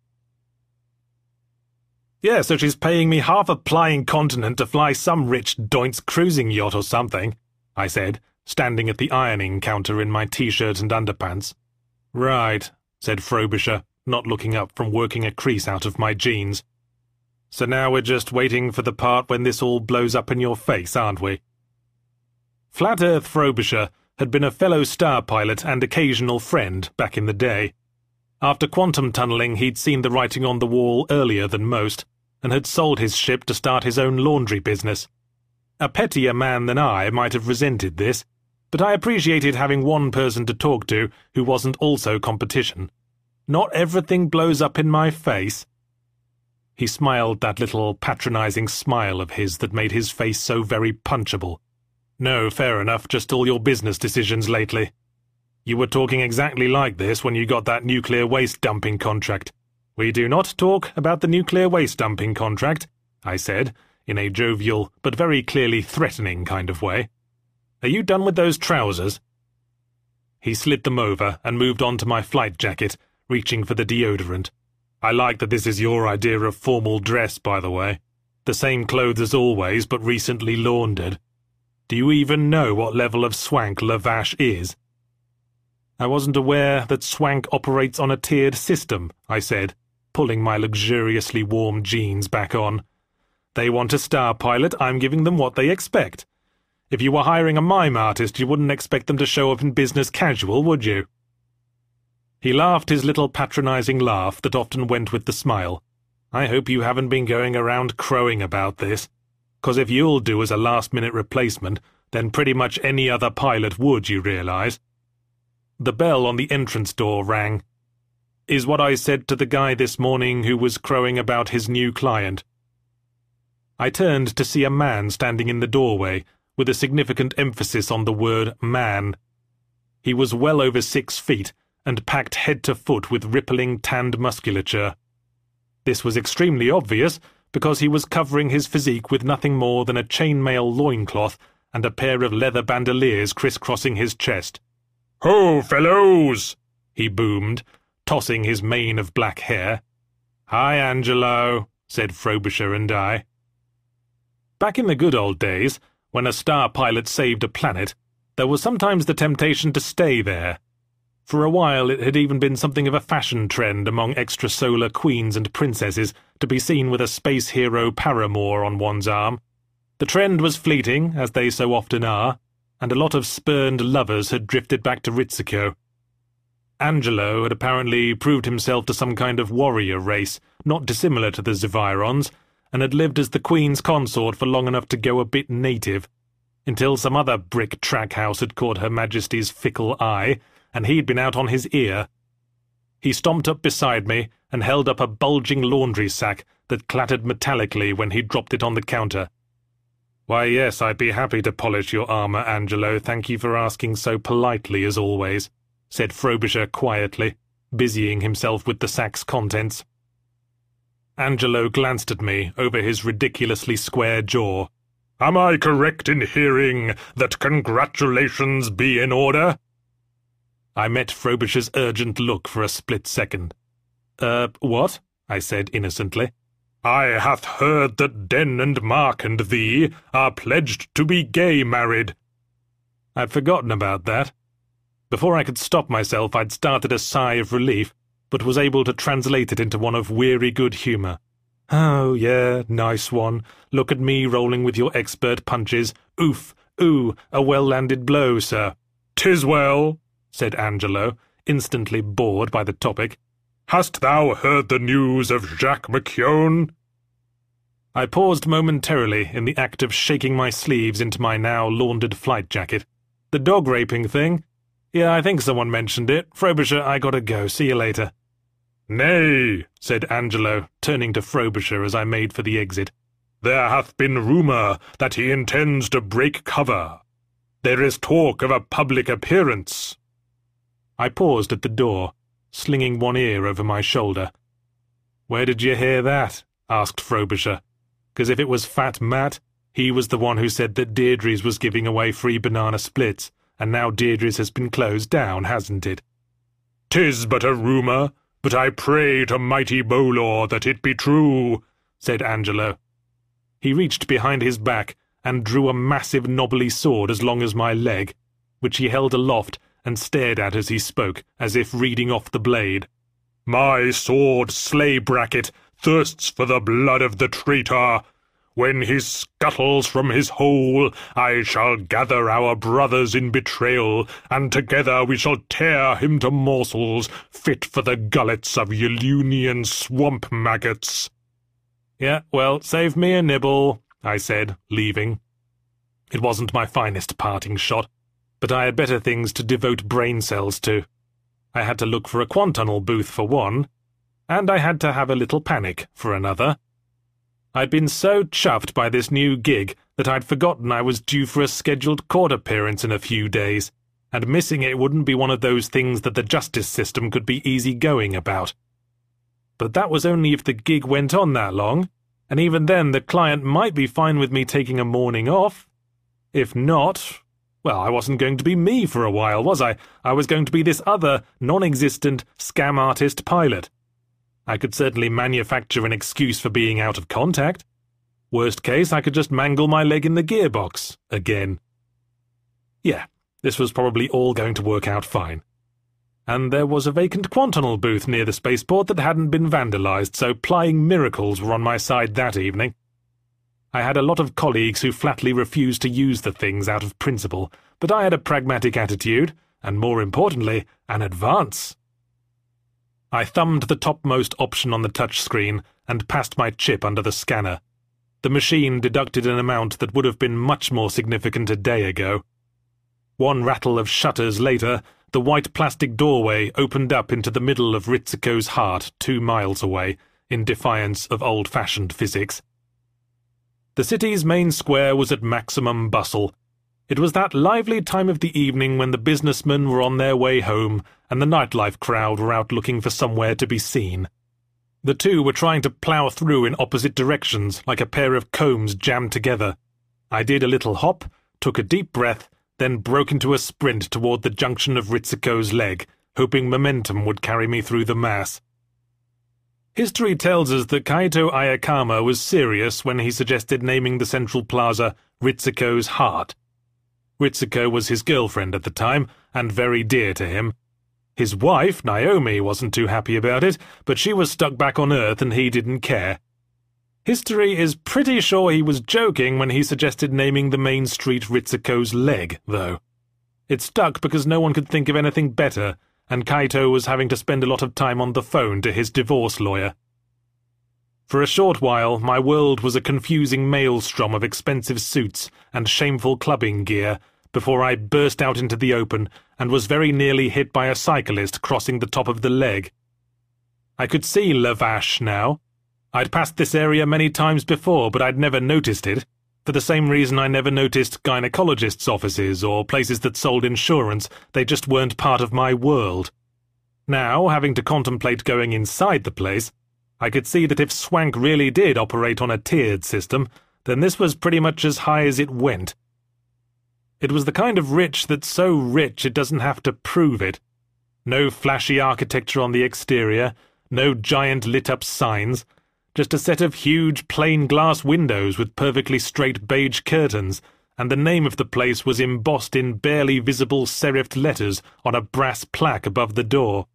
"Yeah, so she's paying me half a flying continent to fly some rich doint's cruising yacht or something," I said, standing at the ironing counter in my t-shirt and underpants. "Right," said Frobisher, not looking up from working a crease out of my jeans. "So now we're just waiting for the part when this all blows up in your face, aren't we?" Flat Earth Frobisher had been a fellow star pilot and occasional friend back in the day. After quantum tunneling, he'd seen the writing on the wall earlier than most, and had sold his ship to start his own laundry business. A pettier man than I might have resented this, but I appreciated having one person to talk to who wasn't also competition. "Not everything blows up in my face." He smiled that little patronizing smile of his that made his face so very punchable. "No, fair enough, just all your business decisions lately. You were talking exactly like this when you got that nuclear waste dumping contract." "We do not talk about the nuclear waste dumping contract," I said, in a jovial but very clearly threatening kind of way. "Are you done with those trousers?" He slid them over and moved on to my flight jacket, reaching for the deodorant. "I like that this is your idea of formal dress, by the way. The same clothes as always, but recently laundered. Do you even know what level of swank Lavash is?" "I wasn't aware that swank operates on a tiered system," I said, pulling my luxuriously warm jeans back on. "They want a star pilot, I'm giving them what they expect. If you were hiring a mime artist, you wouldn't expect them to show up in business casual, would you?" He laughed his little patronizing laugh that often went with the smile. "I hope you haven't been going around crowing about this, 'cause if you'll do as a last-minute replacement, then pretty much any other pilot would, you realize." The bell on the entrance door rang. "Is what I said to the guy this morning who was crowing about his new client." I turned to see a man standing in the doorway, with a significant emphasis on the word man. He was well over 6 feet, and packed head to foot with rippling tanned musculature. This was extremely obvious, because he was covering his physique with nothing more than a chainmail loincloth and a pair of leather bandoliers crisscrossing his chest. "Ho, fellows!" he boomed, tossing his mane of black hair. "Hi, Angelo," said Frobisher and I. Back in the good old days, when a star pilot saved a planet, there was sometimes the temptation to stay there. For a while it had even been something of a fashion trend among extrasolar queens and princesses to be seen with a space hero paramour on one's arm. The trend was fleeting, as they so often are, and a lot of spurned lovers had drifted back to Ritsuko. Angelo had apparently proved himself to some kind of warrior race, not dissimilar to the Zevirons, and had lived as the Queen's consort for long enough to go a bit native, until some other brick track house had caught Her Majesty's fickle eye, and he'd been out on his ear. He stomped up beside me and held up a bulging laundry sack that clattered metallically when he dropped it on the counter. "Why, yes, I'd be happy to polish your armour, Angelo, thank you for asking so politely as always," said Frobisher quietly, busying himself with the sack's contents. Angelo glanced at me over his ridiculously square jaw. "Am I correct in hearing that congratulations be in order?" I met Frobisher's urgent look for a split second. What?" I said innocently. "I hath heard that Den and Mark and thee are pledged to be gay married." I'd forgotten about that. Before I could stop myself, I'd started a sigh of relief, but was able to translate it into one of weary good humour. "Oh, yeah, nice one. Look at me rolling with your expert punches. Oof, ooh, a well-landed blow, sir." "'Tis well," said Angelo, instantly bored by the topic. Hast thou heard the news of Jacques McKeown? I paused momentarily in the act of shaking my sleeves into my now laundered flight jacket. The dog-raping thing? Yeah, I think someone mentioned it. Frobisher, I gotta go. See you later. Nay, said Angelo, turning to Frobisher as I made for the exit. There hath been rumour that he intends to break cover. There is talk of a public appearance. I paused at the door, slinging one ear over my shoulder. Where did you hear that? Asked Frobisher. 'Cause if it was Fat Matt, he was the one who said that Deirdre's was giving away free banana splits, and now Deirdre's has been closed down, hasn't it? 'Tis but a rumour, but I pray to mighty Bolor that it be true, said Angelo. He reached behind his back and drew a massive knobbly sword as long as my leg, which he held aloft and stared at as he spoke, as if reading off the blade. My sword, Slaybracket, thirsts for the blood of the traitor. When he scuttles from his hole, I shall gather our brothers in betrayal, and together we shall tear him to morsels, fit for the gullets of Yelunian swamp maggots. Yeah, well, save me a nibble, I said, leaving. It wasn't my finest parting shot, but I had better things to devote brain cells to. I had to look for a Quantunnel booth for one, and I had to have a little panic for another. I'd been so chuffed by this new gig that I'd forgotten I was due for a scheduled court appearance in a few days, and missing it wouldn't be one of those things that the justice system could be easy-going about. But that was only if the gig went on that long, and even then the client might be fine with me taking a morning off. If not, well, I wasn't going to be me for a while, was I? I was going to be this other, non-existent, scam artist pilot. I could certainly manufacture an excuse for being out of contact. Worst case, I could just mangle my leg in the gearbox again. Yeah, this was probably all going to work out fine. And there was a vacant Quantunnel booth near the spaceport that hadn't been vandalized, so plying miracles were on my side that evening. I had a lot of colleagues who flatly refused to use the things out of principle, but I had a pragmatic attitude, and more importantly, an advance. I thumbed the topmost option on the touchscreen and passed my chip under the scanner. The machine deducted an amount that would have been much more significant a day ago. One rattle of shutters later, the white plastic doorway opened up into the middle of Ritsuko's heart 2 miles away, in defiance of old-fashioned physics. The city's main square was at maximum bustle. It was that lively time of the evening when the businessmen were on their way home and the nightlife crowd were out looking for somewhere to be seen. The two were trying to plough through in opposite directions like a pair of combs jammed together. I did a little hop, took a deep breath, then broke into a sprint toward the junction of Ritsuko's leg, hoping momentum would carry me through the mass. History tells us that Kaito Ayakama was serious when he suggested naming the central plaza Ritsuko's Heart. Ritsuko was his girlfriend at the time, and very dear to him. His wife, Naomi, wasn't too happy about it, but she was stuck back on Earth and he didn't care. History is pretty sure he was joking when he suggested naming the main street Ritsuko's Leg, though. It stuck because no one could think of anything better, and Kaito was having to spend a lot of time on the phone to his divorce lawyer. For a short while, my world was a confusing maelstrom of expensive suits and shameful clubbing gear before I burst out into the open and was very nearly hit by a cyclist crossing the top of the leg. I could see La Vache now. I'd passed this area many times before, but I'd never noticed it, for the same reason I never noticed gynecologists' offices or places that sold insurance. They just weren't part of my world. Now, having to contemplate going inside the place, I could see that if Swank really did operate on a tiered system, then this was pretty much as high as it went. It was the kind of rich that's so rich it doesn't have to prove it. No flashy architecture on the exterior, no giant lit-up signs, just a set of huge plain glass windows with perfectly straight beige curtains, and the name of the place was embossed in barely visible serifed letters on a brass plaque above the door.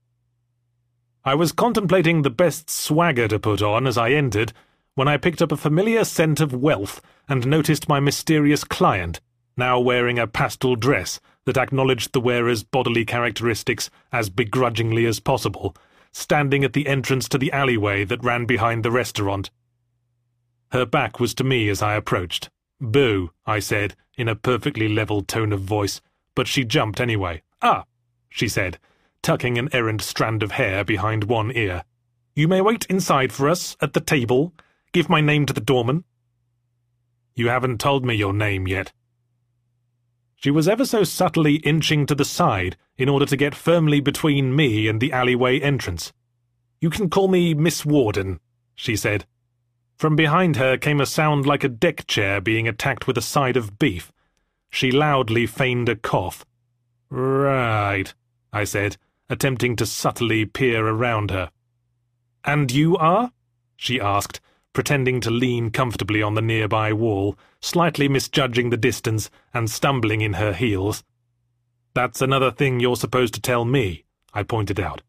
I was contemplating the best swagger to put on as I entered, when I picked up a familiar scent of wealth and noticed my mysterious client, now wearing a pastel dress that acknowledged the wearer's bodily characteristics as begrudgingly as possible, standing at the entrance to the alleyway that ran behind the restaurant. Her back was to me as I approached. "Boo," I said, in a perfectly level tone of voice, but she jumped anyway. "Ah," she said, tucking an errant strand of hair behind one ear. "You may wait inside for us, at the table. Give my name to the doorman." "You haven't told me your name yet." She was ever so subtly inching to the side in order to get firmly between me and the alleyway entrance. "You can call me Miss Warden," she said. From behind her came a sound like a deck chair being attacked with a side of beef. She loudly feigned a cough. "Right," I said, attempting to subtly peer around her. "And you are?" she asked, pretending to lean comfortably on the nearby wall, slightly misjudging the distance and stumbling in her heels. "That's another thing you're supposed to tell me," I pointed out.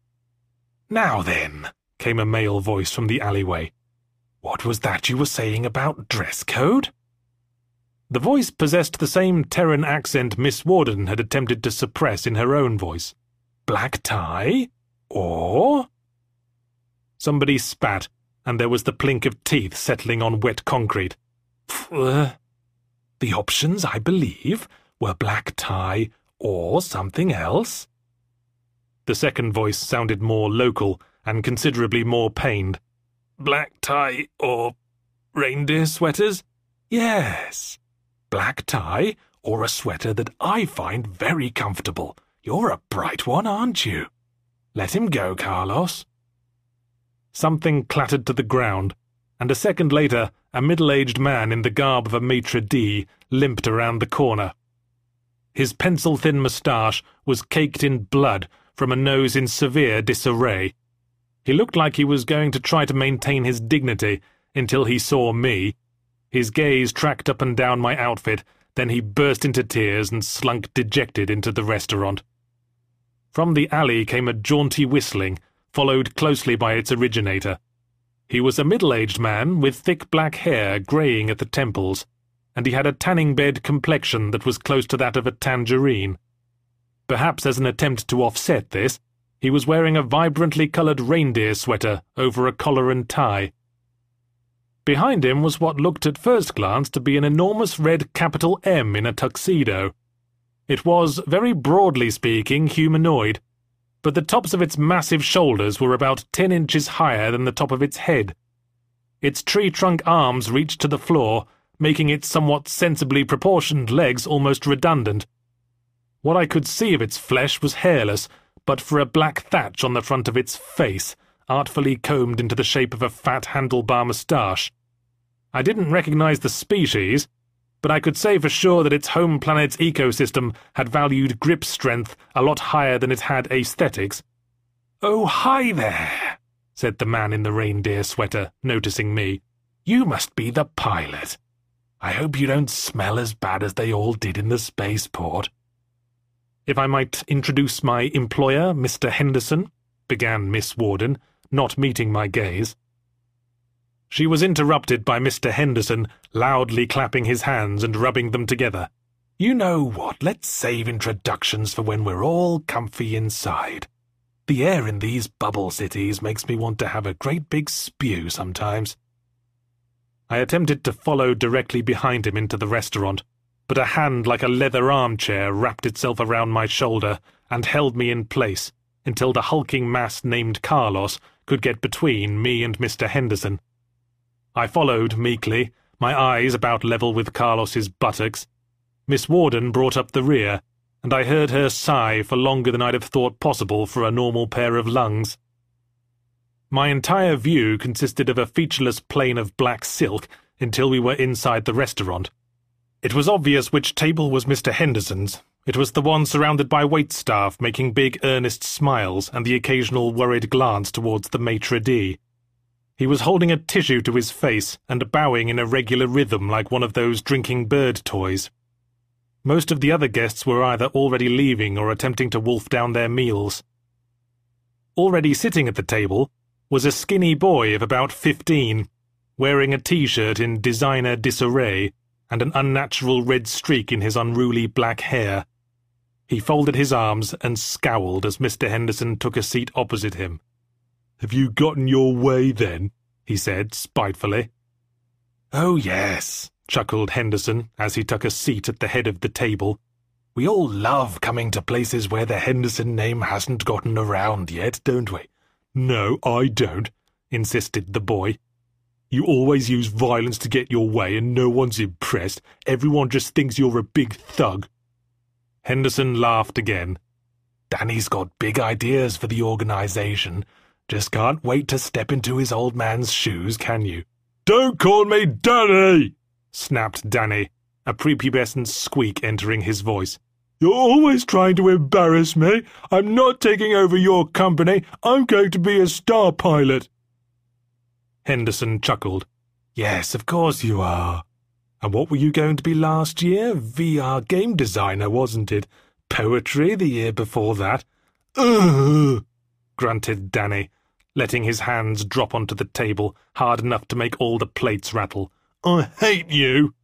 "Now then," came a male voice from the alleyway. "What was that you were saying about dress code?" The voice possessed the same Terran accent Miss Warden had attempted to suppress in her own voice. "Black tie? Or?" Somebody spat, and there was the plink of teeth settling on wet concrete. "The options, I believe, were black tie or something else." The second voice sounded more local and considerably more pained. "Black tie or reindeer sweaters? Yes. Black tie or a sweater that I find very comfortable. You're a bright one, aren't you? Let him go, Carlos." Something clattered to the ground, and a second later a middle-aged man in the garb of a maitre d' limped around the corner. His pencil-thin moustache was caked in blood from a nose in severe disarray. He looked like he was going to try to maintain his dignity until he saw me. His gaze tracked up and down my outfit, then he burst into tears and slunk dejected into the restaurant. From the alley came a jaunty whistling, followed closely by its originator. He was a middle-aged man with thick black hair greying at the temples, and he had a tanning bed complexion that was close to that of a tangerine. Perhaps as an attempt to offset this, he was wearing a vibrantly coloured reindeer sweater over a collar and tie. Behind him was what looked at first glance to be an enormous red capital M in a tuxedo. It was, very broadly speaking, humanoid, but the tops of its massive shoulders were about 10 inches higher than the top of its head. Its tree-trunk arms reached to the floor, making its somewhat sensibly proportioned legs almost redundant. What I could see of its flesh was hairless, but for a black thatch on the front of its face, artfully combed into the shape of a fat handlebar moustache. I didn't recognize the species, but I could say for sure that its home planet's ecosystem had valued grip strength a lot higher than it had aesthetics. "Oh, hi there," said the man in the reindeer sweater, noticing me. "You must be the pilot. I hope you don't smell as bad as they all did in the spaceport." "If I might introduce my employer, Mr. Henderson," began Miss Warden, not meeting my gaze. She was interrupted by Mr. Henderson loudly clapping his hands and rubbing them together. "You know what, let's save introductions for when we're all comfy inside. The air in these bubble cities makes me want to have a great big spew sometimes." I attempted to follow directly behind him into the restaurant, but a hand like a leather armchair wrapped itself around my shoulder and held me in place until the hulking mass named Carlos could get between me and Mr. Henderson. I followed meekly, my eyes about level with Carlos's buttocks. Miss Warden brought up the rear, and I heard her sigh for longer than I'd have thought possible for a normal pair of lungs. My entire view consisted of a featureless plain of black silk until we were inside the restaurant. It was obvious which table was Mr. Henderson's. It was the one surrounded by waitstaff making big earnest smiles and the occasional worried glance towards the maitre d'. He was holding a tissue to his face and bowing in a regular rhythm like one of those drinking bird toys. Most of the other guests were either already leaving or attempting to wolf down their meals. Already sitting at the table was a skinny boy of about 15, wearing a t-shirt in designer disarray and an unnatural red streak in his unruly black hair. He folded his arms and scowled as Mr. Henderson took a seat opposite him. Have you gotten your way, then? He said spitefully. Oh, yes, chuckled Henderson as he took a seat at the head of the table. We all love coming to places where the Henderson name hasn't gotten around yet, don't we? No, I don't, insisted the boy. You always use violence to get your way and no one's impressed. Everyone just thinks you're a big thug. Henderson laughed again. Danny's got big ideas for the organization. Just can't wait to step into his old man's shoes, can you? Don't call me Danny! Snapped Danny, a prepubescent squeak entering his voice. You're always trying to embarrass me. I'm not taking over your company. I'm going to be a star pilot. Henderson chuckled. Yes, of course you are. And what were you going to be last year? VR game designer, wasn't it? Poetry the year before that. Ugh, grunted Danny, letting his hands drop onto the table hard enough to make all the plates rattle. I hate you.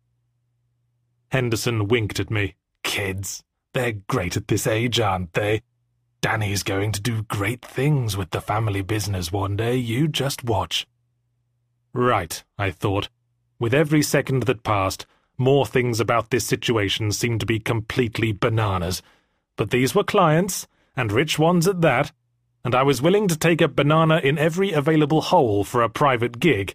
Henderson winked at me. Kids, they're great at this age, aren't they? Danny's going to do great things with the family business one day, you just watch. Right, I thought. With every second that passed, more things about this situation seemed to be completely bananas. But these were clients, and rich ones at that, and I was willing to take a banana in every available hole for a private gig.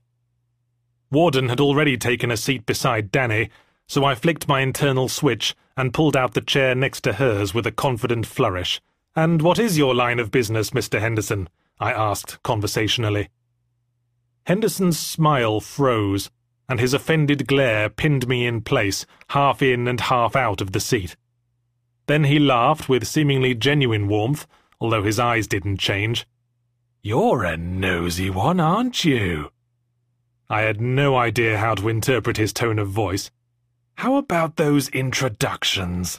Warden had already taken a seat beside Danny, so I flicked my internal switch and pulled out the chair next to hers with a confident flourish. And what is your line of business, Mr. Henderson? I asked conversationally. Henderson's smile froze, and his offended glare pinned me in place, half in and half out of the seat. Then he laughed with seemingly genuine warmth, although his eyes didn't change. You're a nosy one, aren't you? I had no idea how to interpret his tone of voice. How about those introductions?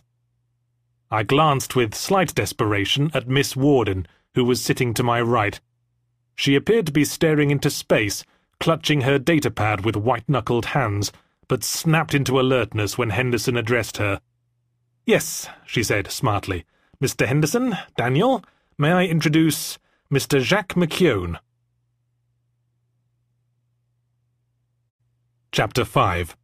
I glanced with slight desperation at Miss Warden, who was sitting to my right. She appeared to be staring into space, clutching her datapad with white-knuckled hands, but snapped into alertness when Henderson addressed her. Yes, she said smartly. Mr. Henderson, Daniel, may I introduce Mr. Jacques McKeown? Chapter 5.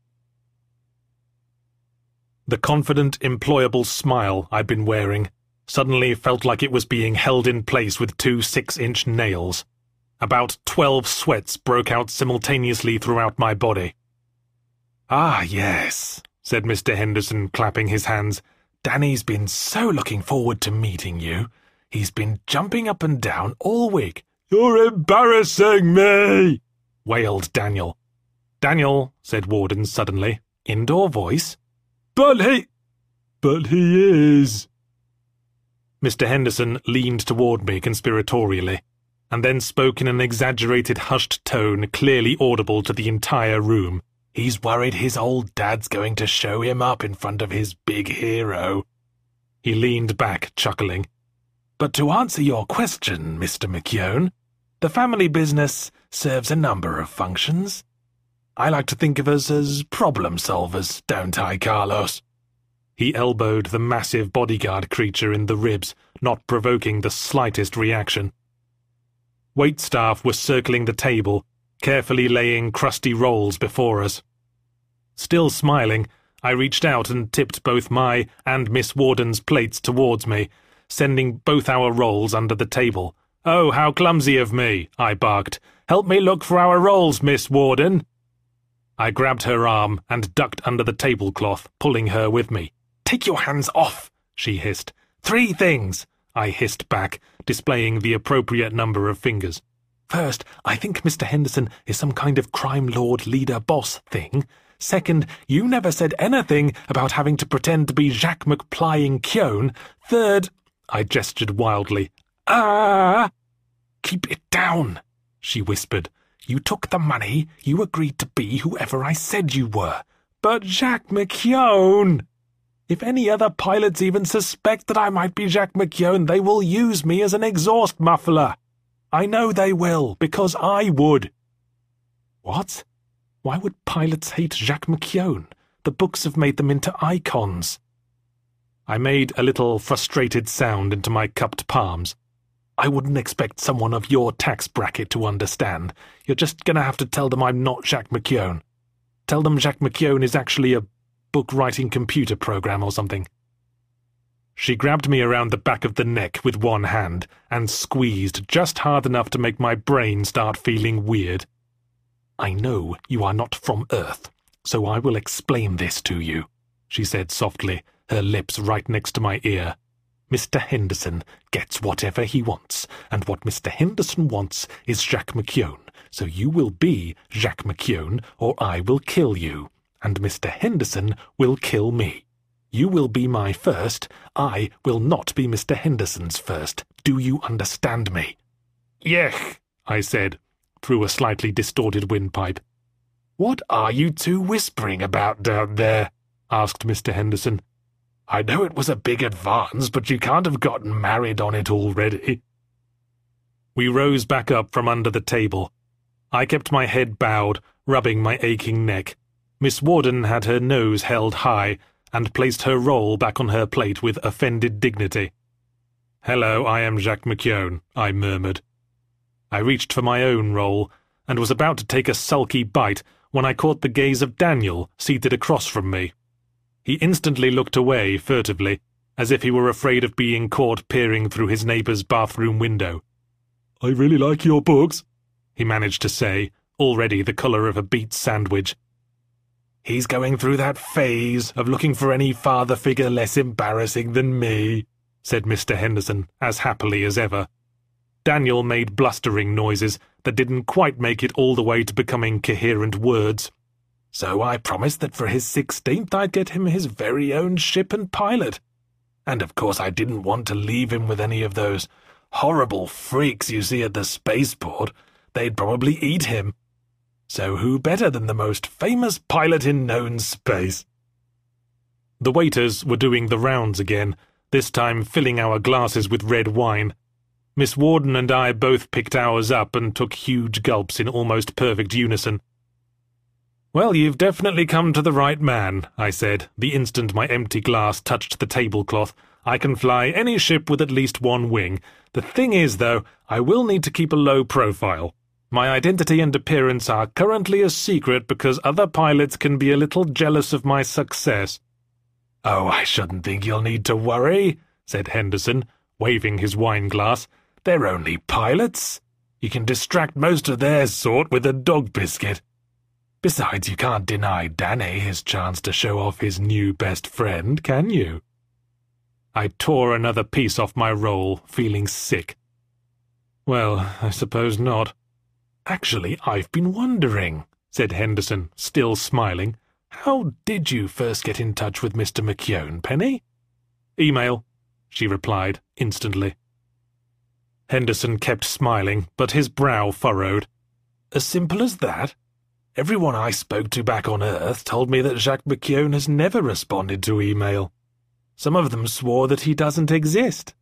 The confident, employable smile I'd been wearing suddenly felt like it was being held in place with 2 6-inch nails. About 12 sweats broke out simultaneously throughout my body. Ah, yes, said Mr. Henderson, clapping his hands. Danny's been so looking forward to meeting you. He's been jumping up and down all week. You're embarrassing me, wailed Daniel. Daniel, said Warden suddenly. Indoor voice. But he is. Mr. Henderson leaned toward me conspiratorially, and then spoke in an exaggerated hushed tone clearly audible to the entire room. He's worried his old dad's going to show him up in front of his big hero. He leaned back, chuckling. But to answer your question, Mr. McKeown, the family business serves a number of functions. I like to think of us as problem solvers, don't I, Carlos? He elbowed the massive bodyguard creature in the ribs, not provoking the slightest reaction. Waitstaff were circling the table, carefully laying crusty rolls before us. Still smiling, I reached out and tipped both my and Miss Warden's plates towards me, sending both our rolls under the table. Oh, how clumsy of me, I barked. Help me look for our rolls, Miss Warden. I grabbed her arm and ducked under the tablecloth, pulling her with me. Take your hands off, she hissed. 3 things, I hissed back, displaying the appropriate number of fingers. First, I think Mr. Henderson is some kind of crime lord leader boss thing. Second, you never said anything about having to pretend to be Jacques McKeown. Third, I gestured wildly. Keep it down, she whispered. You took the money. You agreed to be whoever I said you were. But Jacques McKeown! If any other pilots even suspect that I might be Jacques McKeown, they will use me as an exhaust muffler. I know they will, because I would. What? Why would pilots hate Jacques McKeown? The books have made them into icons. I made a little frustrated sound into my cupped palms. I wouldn't expect someone of your tax bracket to understand. You're just going to have to tell them I'm not Jacques McKeown. Tell them Jacques McKeown is actually a book-writing computer program or something." She grabbed me around the back of the neck with one hand and squeezed just hard enough to make my brain start feeling weird. "I know you are not from Earth, so I will explain this to you," she said softly, her lips right next to my ear. "Mr. Henderson gets whatever he wants, and what Mr. Henderson wants is Jacques McKeown, so you will be Jacques McKeown or I will kill you, and Mr. Henderson will kill me. You will be my first, I will not be Mr. Henderson's first. Do you understand me?" "Yech," I said, through a slightly distorted windpipe. "What are you two whispering about down there?" asked Mr. Henderson. "I know it was a big advance, but you can't have gotten married on it already." We rose back up from under the table. I kept my head bowed, rubbing my aching neck. Miss Warden had her nose held high, and placed her roll back on her plate with offended dignity. "Hello, I am Jacques McKeown," I murmured. I reached for my own roll, and was about to take a sulky bite when I caught the gaze of Daniel, seated across from me. He instantly looked away furtively, as if he were afraid of being caught peering through his neighbour's bathroom window. "I really like your books," he managed to say, already the colour of a beet sandwich. "He's going through that phase of looking for any father figure less embarrassing than me," said Mr. Henderson, as happily as ever. Daniel made blustering noises that didn't quite make it all the way to becoming coherent words. "So I promised that for his 16th I'd get him his very own ship and pilot. And of course I didn't want to leave him with any of those horrible freaks you see at the spaceport. They'd probably eat him. So who better than the most famous pilot in known space?" The waiters were doing the rounds again, this time filling our glasses with red wine. Miss Warden and I both picked ours up and took huge gulps in almost perfect unison. "Well, you've definitely come to the right man," I said, the instant my empty glass touched the tablecloth. "I can fly any ship with at least one wing. The thing is, though, I will need to keep a low profile. My identity and appearance are currently a secret because other pilots can be a little jealous of my success." "Oh, I shouldn't think you'll need to worry," said Henderson, waving his wine glass. "They're only pilots. You can distract most of their sort with a dog biscuit. Besides, you can't deny Danny his chance to show off his new best friend, can you?" I tore another piece off my roll, feeling sick. "Well, I suppose not." "Actually, I've been wondering," said Henderson, still smiling. "How did you first get in touch with Mr. McKeown, Penny?" "Email," she replied instantly. Henderson kept smiling, but his brow furrowed. "As simple as that? Everyone I spoke to back on Earth told me that Jacques McKeown has never responded to email. Some of them swore that he doesn't exist."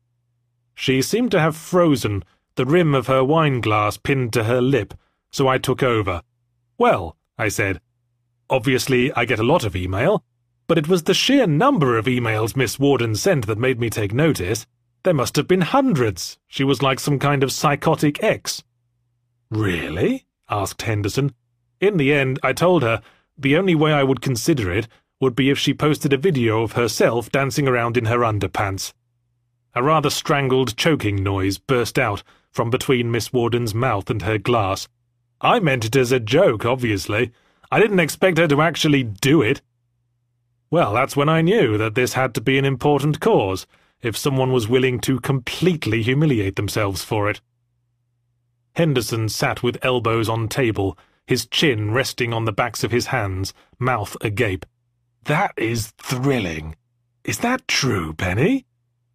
She seemed to have frozen, the rim of her wine-glass pinned to her lip, so I took over. "Well," I said, "obviously I get a lot of email, but it was the sheer number of emails Miss Warden sent that made me take notice. There must have been hundreds. She was like some kind of psychotic ex." "Really?" asked Henderson. "In the end, I told her the only way I would consider it would be if she posted a video of herself dancing around in her underpants." A rather strangled choking noise burst out from between Miss Warden's mouth and her glass. "I meant it as a joke, obviously. I didn't expect her to actually do it." Well, that's when I knew that this had to be an important cause, if someone was willing to completely humiliate themselves for it. Henderson sat with elbows on table, his chin resting on the backs of his hands, mouth agape. "That is thrilling. Is that true, Penny?"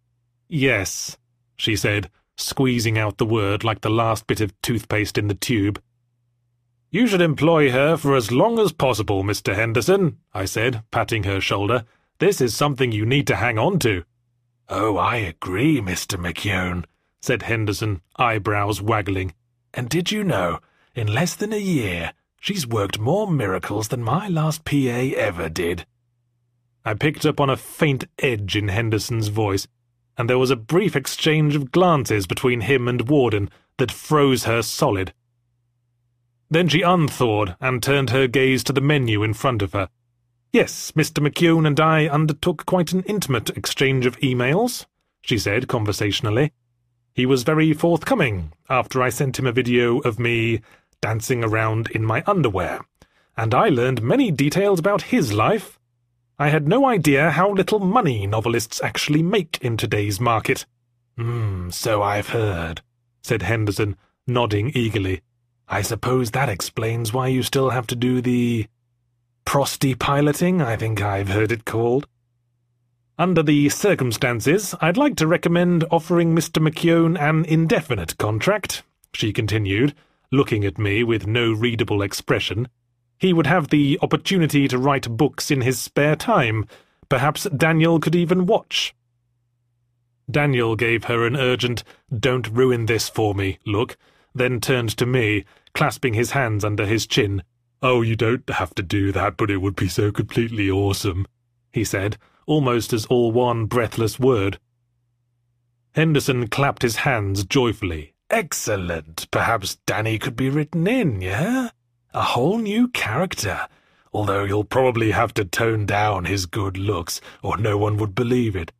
"Yes," she said, squeezing out the word like the last bit of toothpaste in the tube. "You should employ her for as long as possible, Mr. Henderson," I said, patting her shoulder. "This is something you need to hang on to." "Oh, I agree, Mr. McKeown," said Henderson, eyebrows waggling. "And did you know, in less than a year, she's worked more miracles than my last PA ever did." I picked up on a faint edge in Henderson's voice. and there was a brief exchange of glances between him and Warden that froze her solid. Then she unthawed and turned her gaze to the menu in front of her. "Yes, Mr. McKeown and I undertook quite an intimate exchange of emails," she said conversationally. "He was very forthcoming after I sent him a video of me dancing around in my underwear, and I learned many details about his life. I had no idea how little money novelists actually make in today's market." So I've heard," said Henderson, nodding eagerly. "I suppose that explains why you still have to do the prosty-piloting, I think I've heard it called." "Under the circumstances, I'd like to recommend offering Mr. McKeown an indefinite contract," she continued, looking at me with no readable expression. "He would have the opportunity to write books in his spare time. Perhaps Daniel could even watch." Daniel gave her an urgent, "Don't ruin this for me" look, then turned to me, clasping his hands under his chin. "Oh, you don't have to do that, but it would be so completely awesome," he said, almost as all one breathless word. Henderson clapped his hands joyfully. "Excellent! Perhaps Danny could be written in, yeah? A whole new character, although you'll probably have to tone down his good looks, or no one would believe it."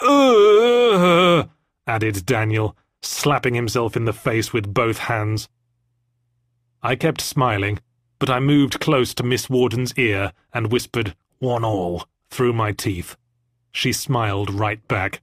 Added Daniel, slapping himself in the face with both hands. I kept smiling, but I moved close to Miss Warden's ear and whispered, "One all," through my teeth. She smiled right back.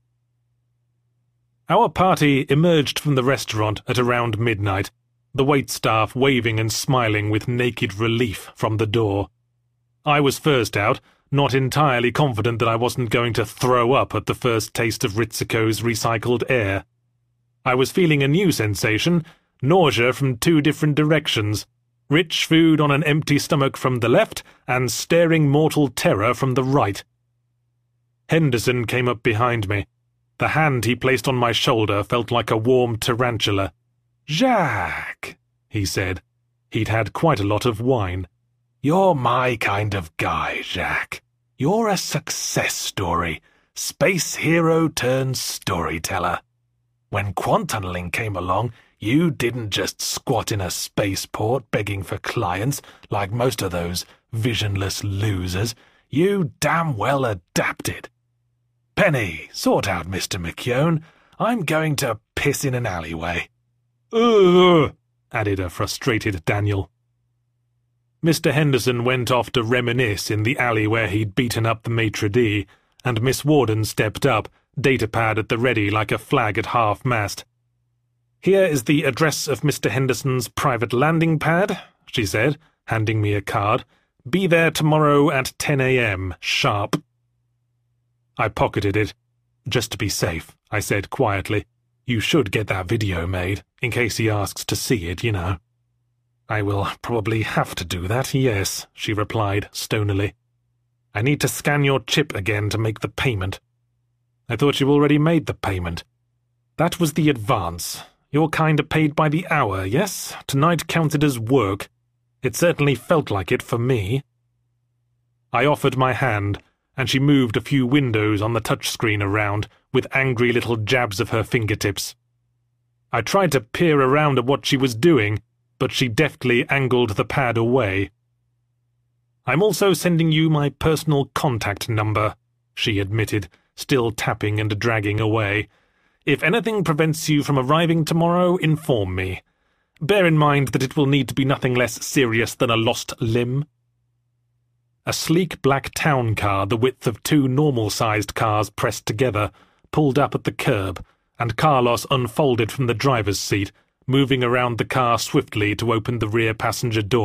Our party emerged from the restaurant at around midnight, the waitstaff waving and smiling with naked relief from the door. I was first out, not entirely confident that I wasn't going to throw up at the first taste of Ritsuko's recycled air. I was feeling a new sensation, nausea from two different directions, rich food on an empty stomach from the left, and staring mortal terror from the right. Henderson came up behind me. The hand he placed on my shoulder felt like a warm tarantula. "Jacques," he said. He'd had quite a lot of wine. "You're my kind of guy, Jacques. You're a success story. Space hero turned storyteller. When quant-tunneling came along, you didn't just squat in a spaceport begging for clients like most of those visionless losers. You damn well adapted. Penny, sort out Mr. McKeown. I'm going to piss in an alleyway." Added a frustrated Daniel. Mr. Henderson went off to reminisce in the alley where he'd beaten up the maitre d', and Miss Warden stepped up, datapad at the ready like a flag at half-mast. "Here is the address of Mr. Henderson's private landing pad," she said, handing me a card. "Be there tomorrow at 10 a.m. sharp." I pocketed it. "Just to be safe," I said quietly. "You should get that video made, in case he asks to see it, you know." "I will probably have to do that, yes," she replied stonily. "I need to scan your chip again to make the payment." "I thought you already made the payment." "That was the advance. You're kinda paid by the hour, yes? Tonight counted as work. It certainly felt like it for me." I offered my hand, and she moved a few windows on the touchscreen around, with angry little jabs of her fingertips. I tried to peer around at what she was doing, but she deftly angled the pad away. "I'm also sending you my personal contact number," she admitted, still tapping and dragging away. "If anything prevents you from arriving tomorrow, inform me. Bear in mind that it will need to be nothing less serious than a lost limb." A sleek black town car the width of two normal-sized cars pressed together pulled up at the curb, and Carlos unfolded from the driver's seat, moving around the car swiftly to open the rear passenger door.